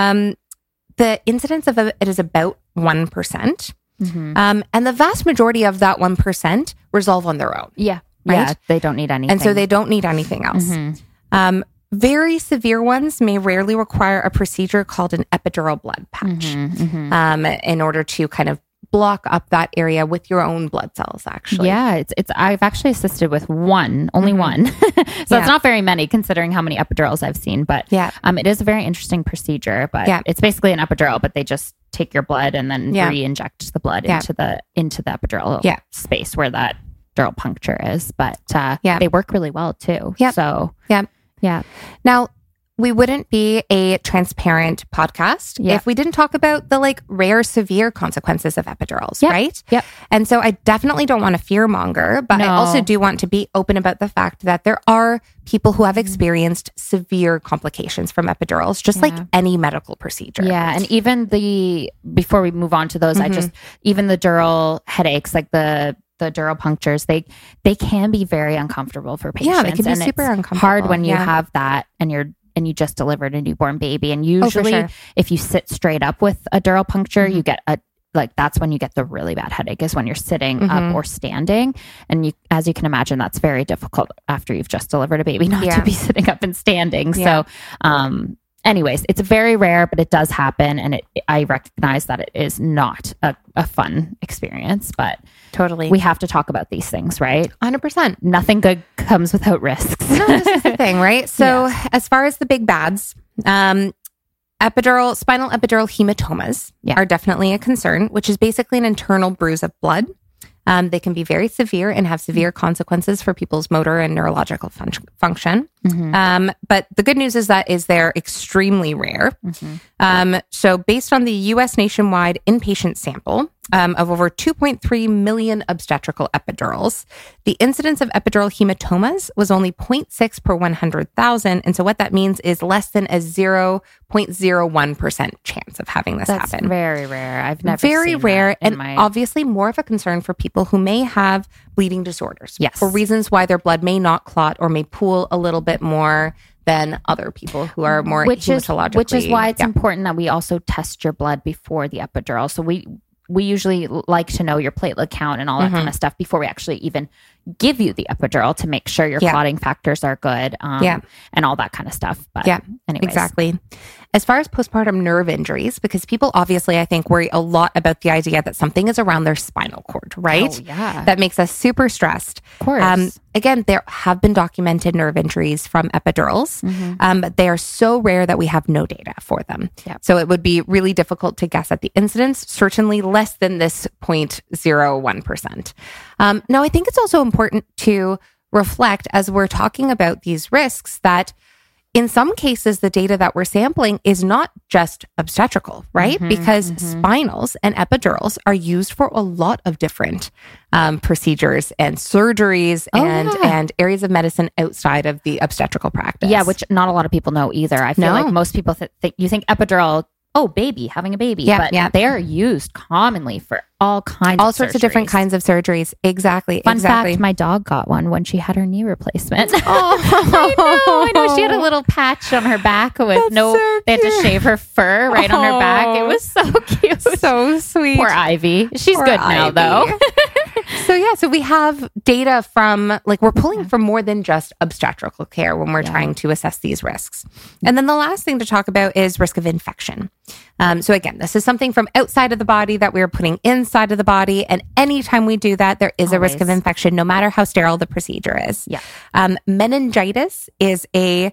The incidence of it is about 1%. And the vast majority of that 1% resolve on their own. Yeah. Right? Yeah. They don't need anything. And so they don't need anything else. Very severe ones may rarely require a procedure called an epidural blood patch in order to kind of block up that area with your own blood cells, actually. Yeah, it's I've actually assisted with only one. So it's not very many considering how many epidurals I've seen, but it is a very interesting procedure, but it's basically an epidural, but they just take your blood and then re-inject the blood into the epidural space where that dural puncture is. But they work really well too. So yeah. Now, we wouldn't be a transparent podcast if we didn't talk about the rare severe consequences of epidurals, right? Yep. And so I definitely don't want to fearmonger, but I also do want to be open about the fact that there are people who have experienced severe complications from epidurals, just like any medical procedure. Yeah. And even before we move on to those, even the dural headaches, like the dural punctures, they can be very uncomfortable for patients. Yeah, they can be super uncomfortable. Hard when you have that and you just delivered a newborn baby. And usually if you sit straight up with a dural puncture, you get that's when you get the really bad headache, is when you're sitting up or standing. And as you can imagine, that's very difficult after you've just delivered a baby, not to be sitting up and standing. So, anyways, it's very rare, but it does happen. And I recognize that it is not a fun experience, but totally, we have to talk about these things, right? 100%. Nothing good comes without risks. No, this is the thing, right? So as far as the big bads, spinal epidural hematomas are definitely a concern, which is basically an internal bruise of blood. They can be very severe and have severe consequences for people's motor and neurological function. But the good news is they're extremely rare. So based on the U.S. nationwide inpatient sample of over 2.3 million obstetrical epidurals, the incidence of epidural hematomas was only 0.6 per 100,000. And so what that means is less than a 0.01% chance of having this happen. That's very rare. I've never very seen rare, that and obviously more of a concern for people who may have bleeding disorders. Yes. For reasons why their blood may not clot or may pool a little bit more than other people who are more hematologically. Which is why it's important that we also test your blood before the epidural. So we usually like to know your platelet count and all that kind of stuff before we actually even give you the epidural to make sure your clotting factors are good and all that kind of stuff. But anyways. Exactly. As far as postpartum nerve injuries, because people obviously, I think, worry a lot about the idea that something is around their spinal cord, right? Oh, yeah. That makes us super stressed. Of course. Again, there have been documented nerve injuries from epidurals, but they are so rare that we have no data for them. Yep. So it would be really difficult to guess at the incidence, certainly less than this 0.01%. Now, I think it's also important to reflect as we're talking about these risks that in some cases, the data that we're sampling is not just obstetrical, right? Because spinals and epidurals are used for a lot of different procedures and surgeries and areas of medicine outside of the obstetrical practice. Yeah, which not a lot of people know either. I feel like most people think you think epidural, baby, having a baby. But they're used commonly for all sorts of different kinds of surgeries. Exactly. Fun fact, my dog got one when she had her knee replacement. I know. She had a little patch on her back with they had to shave her fur right on her back. It was so cute. So sweet. Poor Ivy. She's good now though. So we have data from, we're pulling from more than just obstetrical care when we're trying to assess these risks. And then the last thing to talk about is risk of infection. So again, this is something from outside of the body that we're putting inside of the body. And anytime we do that, there is a risk of infection, no matter how sterile the procedure is. Yeah. Meningitis is a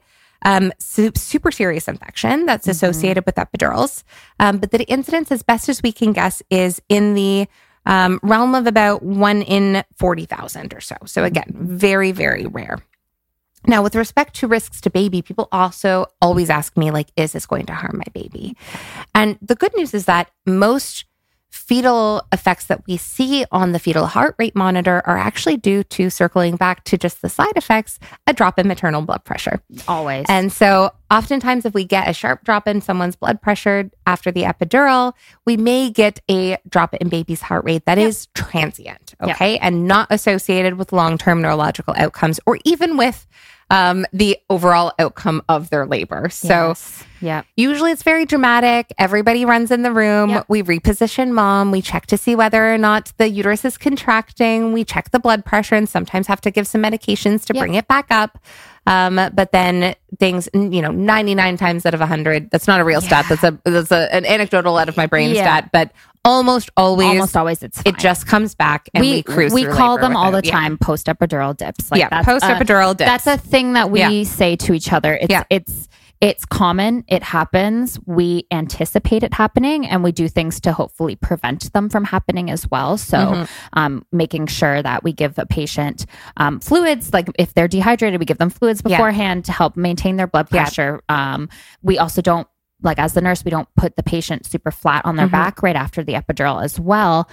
super serious infection that's associated with epidurals. But the incidence, as best as we can guess, is in the realm of about 1 in 40,000 or so. So again, very, very rare. Now, with respect to risks to baby, people also always ask me, is this going to harm my baby? And the good news is that most fetal effects that we see on the fetal heart rate monitor are actually due to, circling back to just the side effects, a drop in maternal blood pressure. Always. And so oftentimes if we get a sharp drop in someone's blood pressure after the epidural, we may get a drop in baby's heart rate that is transient, okay? And not associated with long-term neurological outcomes or even with the overall outcome of their labor. So usually it's very dramatic. Everybody runs in the room. We reposition mom. We check to see whether or not the uterus is contracting. We check the blood pressure and sometimes have to give some medications to bring it back up. But then things, 99 times out of 100, that's not a real stat. That's an anecdotal out of my brain stat, but almost always it's fine. It just comes back and we cruise we through call labor them all the time post-epidural dips. Post-epidural dips. That's a thing that we say to each other. It's common. It happens. We anticipate it happening and we do things to hopefully prevent them from happening as well. So making sure that we give a patient fluids, if they're dehydrated, we give them fluids beforehand to help maintain their blood pressure. We also don't, as the nurse, we don't put the patient super flat on their back right after the epidural as well,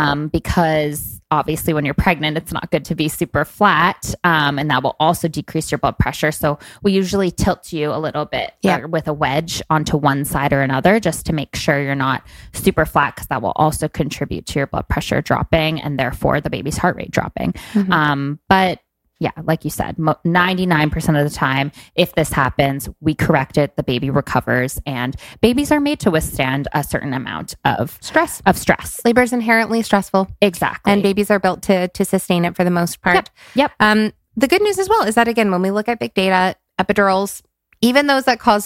because obviously when you're pregnant, it's not good to be super flat, and that will also decrease your blood pressure. So we usually tilt you a little bit with a wedge onto one side or another just to make sure you're not super flat, because that will also contribute to your blood pressure dropping and therefore the baby's heart rate dropping. But yeah, like you said, 99% of the time, if this happens, we correct it, the baby recovers, and babies are made to withstand a certain amount of stress. Labor is inherently stressful. Exactly. And babies are built to sustain it for the most part. Yep. The good news as well is that, again, when we look at big data, epidurals, even those that cause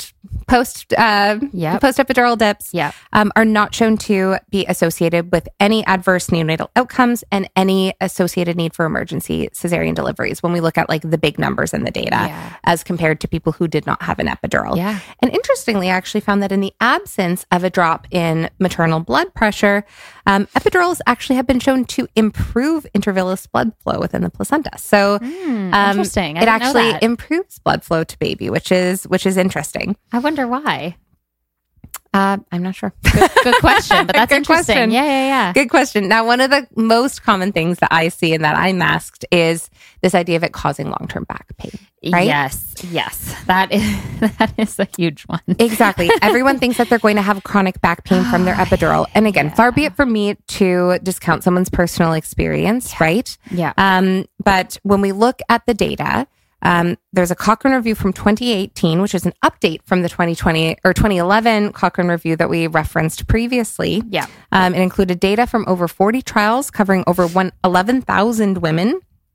post-epidural dips are not shown to be associated with any adverse neonatal outcomes and any associated need for emergency cesarean deliveries when we look at the big numbers in the data as compared to people who did not have an epidural. And interestingly, I actually found that in the absence of a drop in maternal blood pressure, epidurals actually have been shown to improve intervillous blood flow within the placenta. So interesting. It actually improves blood flow to baby, which is interesting. I wonder why. I'm not sure. Good question, but that's good interesting. Question. Yeah. Good question. Now, one of the most common things that I see and that I masked is this idea of it causing long-term back pain. Right? Yes. That is a huge one. Exactly. Everyone thinks that they're going to have chronic back pain from their epidural. And again, far be it from me to discount someone's personal experience, right? Yeah. But when we look at the data, there's a Cochrane review from 2018, which is an update from the 2020 or 2011 Cochrane review that we referenced previously. Yeah. It included data from over 40 trials covering over 11,000 women.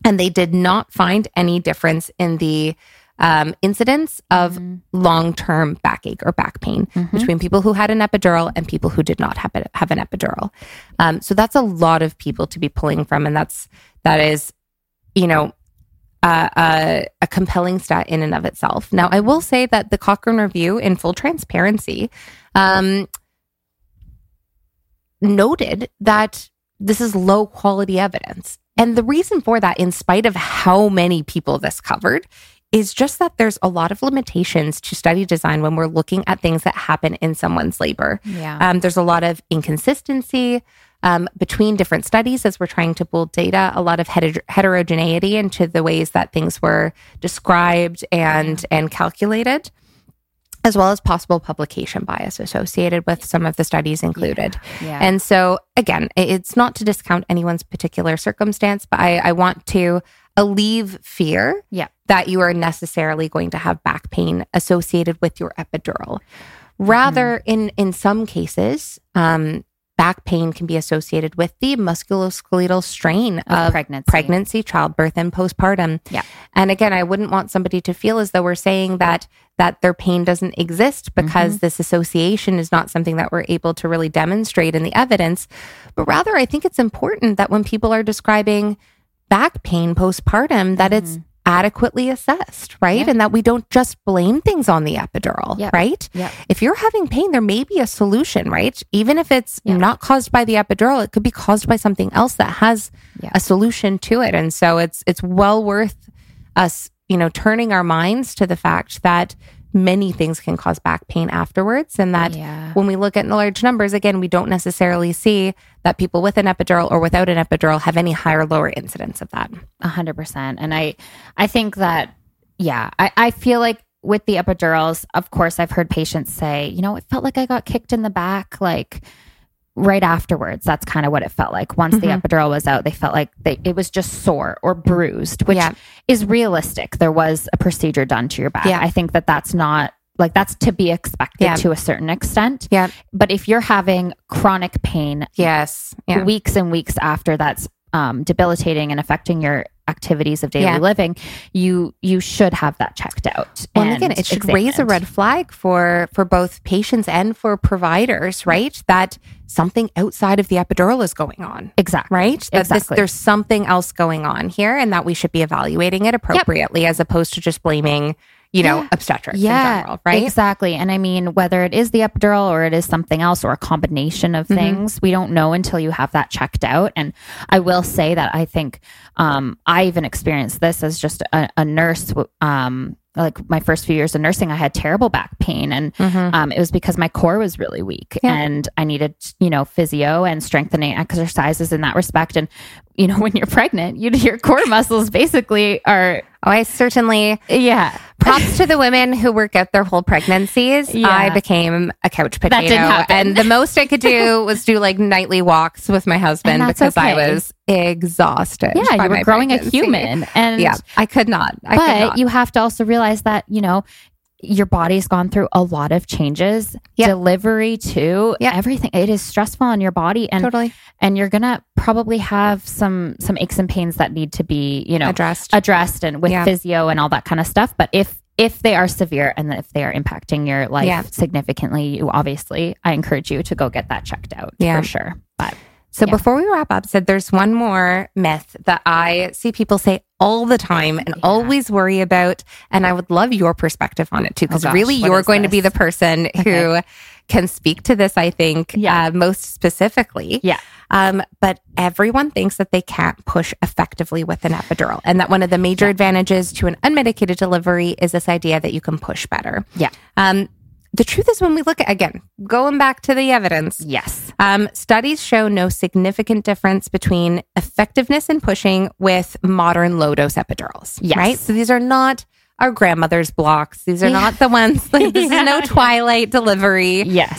And they did not find any difference in the incidence of long-term backache or back pain between people who had an epidural and people who did not have an epidural. So that's a lot of people to be pulling from. And that is, a compelling stat in and of itself. Now, I will say that the Cochrane Review, in full transparency, noted that this is low quality evidence. And the reason for that, in spite of how many people this covered, is just that there's a lot of limitations to study design when we're looking at things that happen in someone's labor. Yeah. There's a lot of inconsistency between different studies as we're trying to pull data, a lot of heterogeneity into the ways that things were described and calculated, as well as possible publication bias associated with some of the studies included. Yeah. And so, again, it's not to discount anyone's particular circumstance, but I want to alleviate fear that you are necessarily going to have back pain associated with your epidural. Rather, in some cases, back pain can be associated with the musculoskeletal strain of pregnancy, childbirth, and postpartum. Yeah. And again, I wouldn't want somebody to feel as though we're saying that their pain doesn't exist because this association is not something that we're able to really demonstrate in the evidence. But rather, I think it's important that when people are describing back pain postpartum, that it's adequately assessed, right? Yeah. And that we don't just blame things on the epidural, right? Yeah. If you're having pain, there may be a solution, right? Even if it's not caused by the epidural, it could be caused by something else that has a solution to it. And so it's well worth us, turning our minds to the fact that many things can cause back pain afterwards. And that when we look at large numbers, again, we don't necessarily see that people with an epidural or without an epidural have any higher or lower incidence of that. 100%. And I think that, I feel like with the epidurals, of course, I've heard patients say, it felt like I got kicked in the back, like right afterwards. That's kind of what it felt like. Once the epidural was out, they felt like it was just sore or bruised, which is realistic. There was a procedure done to your back. I think that's not like, that's to be expected to a certain extent. But if you're having chronic pain, weeks and weeks after, that's debilitating and affecting your activities of daily living, you should have that checked out. Well, and again, it should raise a red flag for both patients and for providers, right? That something outside of the epidural is going on. Exactly. Right? That there's something else going on here, and that we should be evaluating it appropriately as opposed to just blaming obstetrics in general, right? Exactly. And I mean, whether it is the epidural or it is something else or a combination of things, we don't know until you have that checked out. And I will say that I think I even experienced this as just a nurse. Like my first few years of nursing, I had terrible back pain, and it was because my core was really weak, and I needed, physio and strengthening exercises in that respect. And when you're pregnant, your core muscles basically are. Oh, I certainly. Props to the women who work out their whole pregnancies. I became a couch potato. That didn't happen. And the most I could do was do like nightly walks with my husband because I was exhausted. Yeah, you were growing pregnancy. A human. And I could not. But you have to also realize that, your body's gone through a lot of changes, delivery too, everything. It is stressful on your body, and and you're gonna probably have some aches and pains that need to be, addressed and with physio and all that kind of stuff. But if they are severe and if they are impacting your life significantly, I encourage you to go get that checked out for sure. But so before we wrap up, there's one more myth that I see people say all the time and always worry about. And I would love your perspective on it too, because really you're going to be the person who can speak to this, I think, most specifically. But everyone thinks that they can't push effectively with an epidural, and that one of the major advantages to an unmedicated delivery is this idea that you can push better. The truth is, when we look at, again, going back to the evidence, studies show no significant difference between effectiveness in pushing with modern low-dose epidurals, right? So these are not our grandmother's blocks. These are not the ones, this is no Twilight delivery.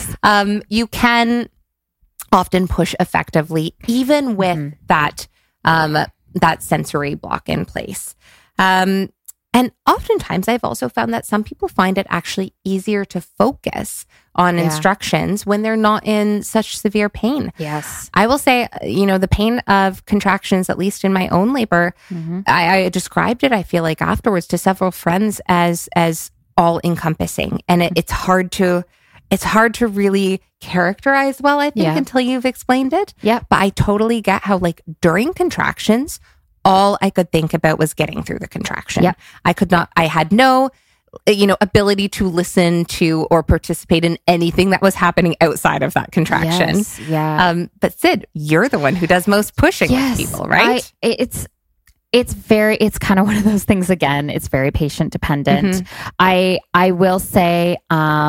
You can often push effectively, even with that sensory block in place. And oftentimes I've also found that some people find it actually easier to focus on instructions when they're not in such severe pain. Yes. I will say, the pain of contractions, at least in my own labor, I described it, I feel like afterwards to several friends as all encompassing. And it's hard to really characterize well, I think, until you've explained it. Yeah. But I totally get how, like, during contractions, all I could think about was getting through the contraction. Yep. I had no, ability to listen to or participate in anything that was happening outside of that contraction. Yes. Yeah. But Sid, you're the one who does most pushing with people, right? It's kind of one of those things again. It's very patient dependent. I will say,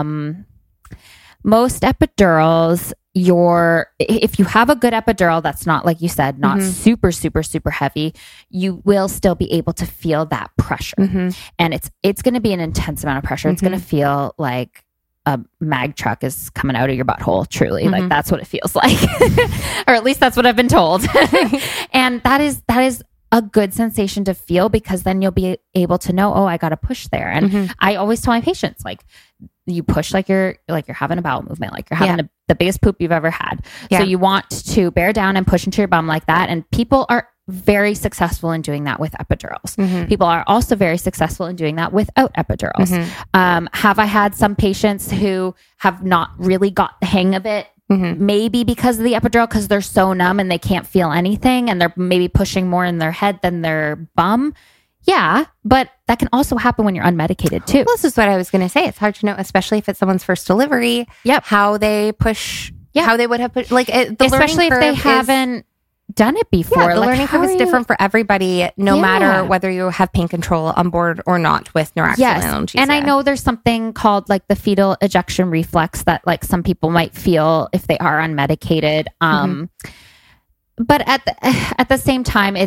most epidurals, if you have a good epidural that's not, like you said, not super, super, super heavy, you will still be able to feel that pressure. And it's going to be an intense amount of pressure. It's going to feel like a mag truck is coming out of your butthole, truly. Like, that's what it feels like. Or at least that's what I've been told. And that is a good sensation to feel, because then you'll be able to know, I got to push there. And I always tell my patients, like, you push like you're having a bowel movement, like you're having the biggest poop you've ever had. So you want to bear down and push into your bum like that. And people are very successful in doing that with epidurals. People are also very successful in doing that without epidurals. Have I had some patients who have not really got the hang of it? Maybe because of the epidural, because they're so numb and they can't feel anything, and they're maybe pushing more in their head than their bum. Yeah, but that can also happen when you're unmedicated too. Well, this is what I was going to say. It's hard to know, especially if it's someone's first delivery, how they push, how they would have pushed, like, especially if they haven't done it before. Yeah, the learning curve is different for everybody, no matter whether you have pain control on board or not with neuraxial analgesia. And I know there's something called, like, the fetal ejection reflex that, like, some people might feel if they are unmedicated. But at the same time,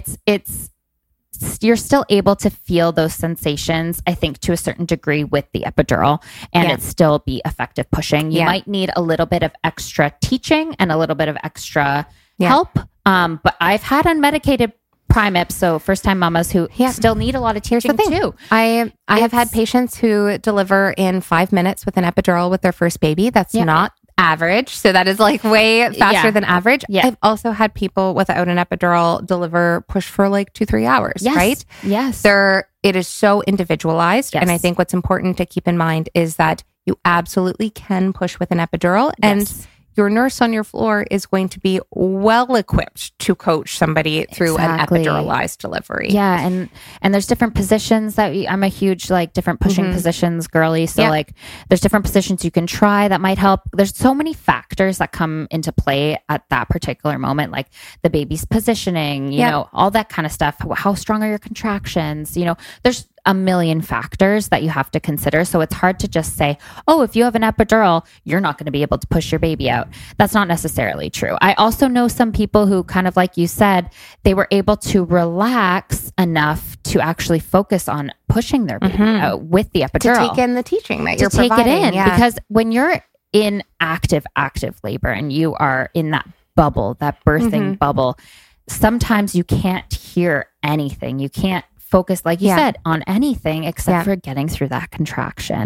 you're still able to feel those sensations, I think, to a certain degree with the epidural, and it still be effective pushing. You might need a little bit of extra teaching and a little bit of extra help. But I've had unmedicated primips, so first-time mamas who still need a lot of teaching too. I have had patients who deliver in 5 minutes with an epidural with their first baby. That's not average. So that is, like, way faster than average. I've also had people without an epidural push for like 2-3 hours, right? Yes. It is so individualized. And I think what's important to keep in mind is that you absolutely can push with an epidural, and your nurse on your floor is going to be well equipped to coach somebody through an epiduralized delivery. Yeah. And there's different positions that I'm a huge, like, different pushing positions girly. So like, there's different positions you can try that might help. There's so many factors that come into play at that particular moment, like the baby's positioning, you know, all that kind of stuff. How strong are your contractions? There's a million factors that you have to consider. So it's hard to just say, if you have an epidural, you're not going to be able to push your baby out. That's not necessarily true. I also know some people who, kind of like you said, they were able to relax enough to actually focus on pushing their baby out with the epidural. To take in the teaching that you're providing. Take it in. Because when you're in active labor and you are in that bubble, that birthing bubble, sometimes you can't hear anything. You can't focus, like you said, on anything except for getting through that contraction.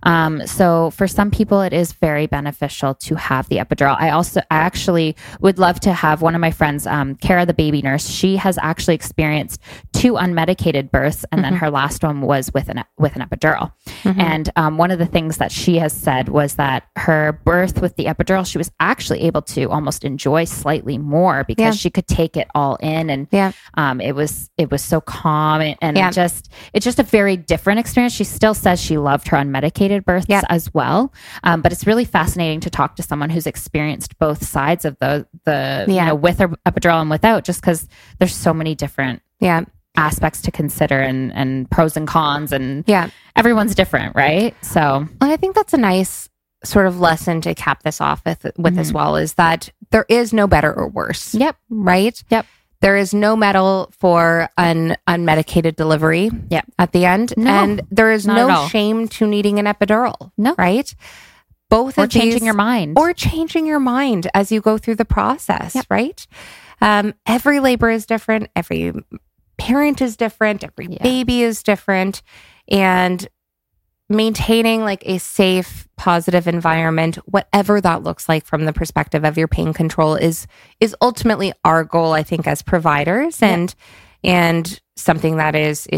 So for some people, it is very beneficial to have the epidural. I actually would love to have one of my friends, Kara, the baby nurse. She has actually experienced 2 unmedicated births, and then her last one was with an epidural. And one of the things that she has said was that her birth with the epidural, she was actually able to almost enjoy slightly more, because she could take it all in, and it was so calm. And it's just a very different experience. She still says she loved her unmedicated births as well. But it's really fascinating to talk to someone who's experienced both sides of the with her epidural and without, just because there's so many different aspects to consider, and pros and cons, and everyone's different, right? So I think that's a nice sort of lesson to cap this off with as well, is that there is no better or worse. Right? There is no medal for an unmedicated delivery at the end. No, and there is no shame to needing an epidural. No. Right? Both or of changing your mind. Or changing your mind as you go through the process, right? Every labor is different. Every parent is different. Every baby is different. And maintaining like a safe, positive environment, whatever that looks like from the perspective of your pain control is ultimately our goal, I think, as providers, and something that is,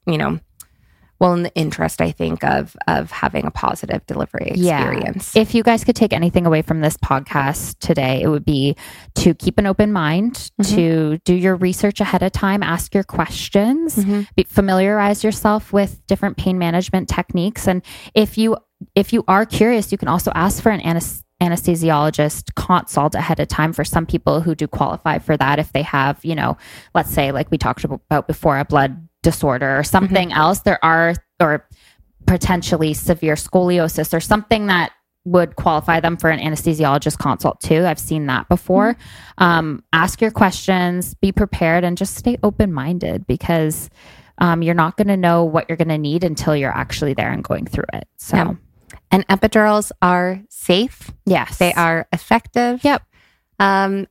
well, in the interest, I think, of having a positive delivery experience. Yeah. If you guys could take anything away from this podcast today, it would be to keep an open mind, to do your research ahead of time, ask your questions, familiarize yourself with different pain management techniques. And if you are curious, you can also ask for an anesthesiologist consult ahead of time. For some people who do qualify for that, if they have, let's say, like we talked about before, a blood disorder or something else, or potentially severe scoliosis or something that would qualify them for an anesthesiologist consult too. I've seen that before. Ask your questions, be prepared, and just stay open-minded, because you're not going to know what you're going to need until you're actually there and going through it. So, and epidurals are safe. Yes, they are effective. Yep. And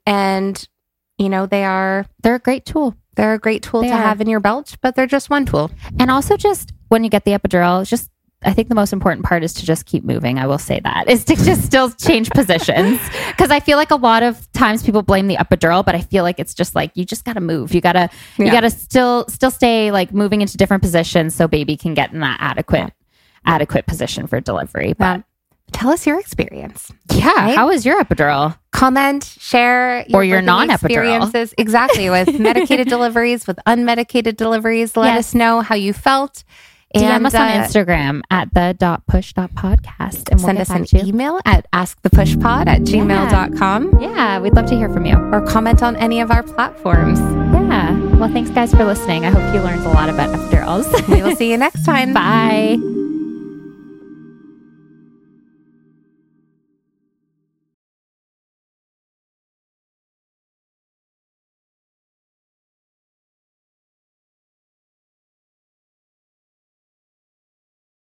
they're a great tool. They're a great tool to have in your belt, but they're just one tool. And also, just when you get the epidural, I think the most important part is to just keep moving. I will say that is to just still change positions, because I feel like a lot of times people blame the epidural, but I feel like it's just like, you just got to move. You got to still stay like moving into different positions so baby can get in that adequate position for delivery. But tell us your experience. Yeah. Right? How was your epidural? Comment, share your non-epidural experiences. Exactly. With medicated deliveries, with unmedicated deliveries. Let us know how you felt. DM us on Instagram at the.push.podcast. And send us an email at askthepushpod@gmail.com. Yeah, we'd love to hear from you. Or comment on any of our platforms. Yeah. Well, thanks guys for listening. I hope you learned a lot about epidurals. We will see you next time. Bye.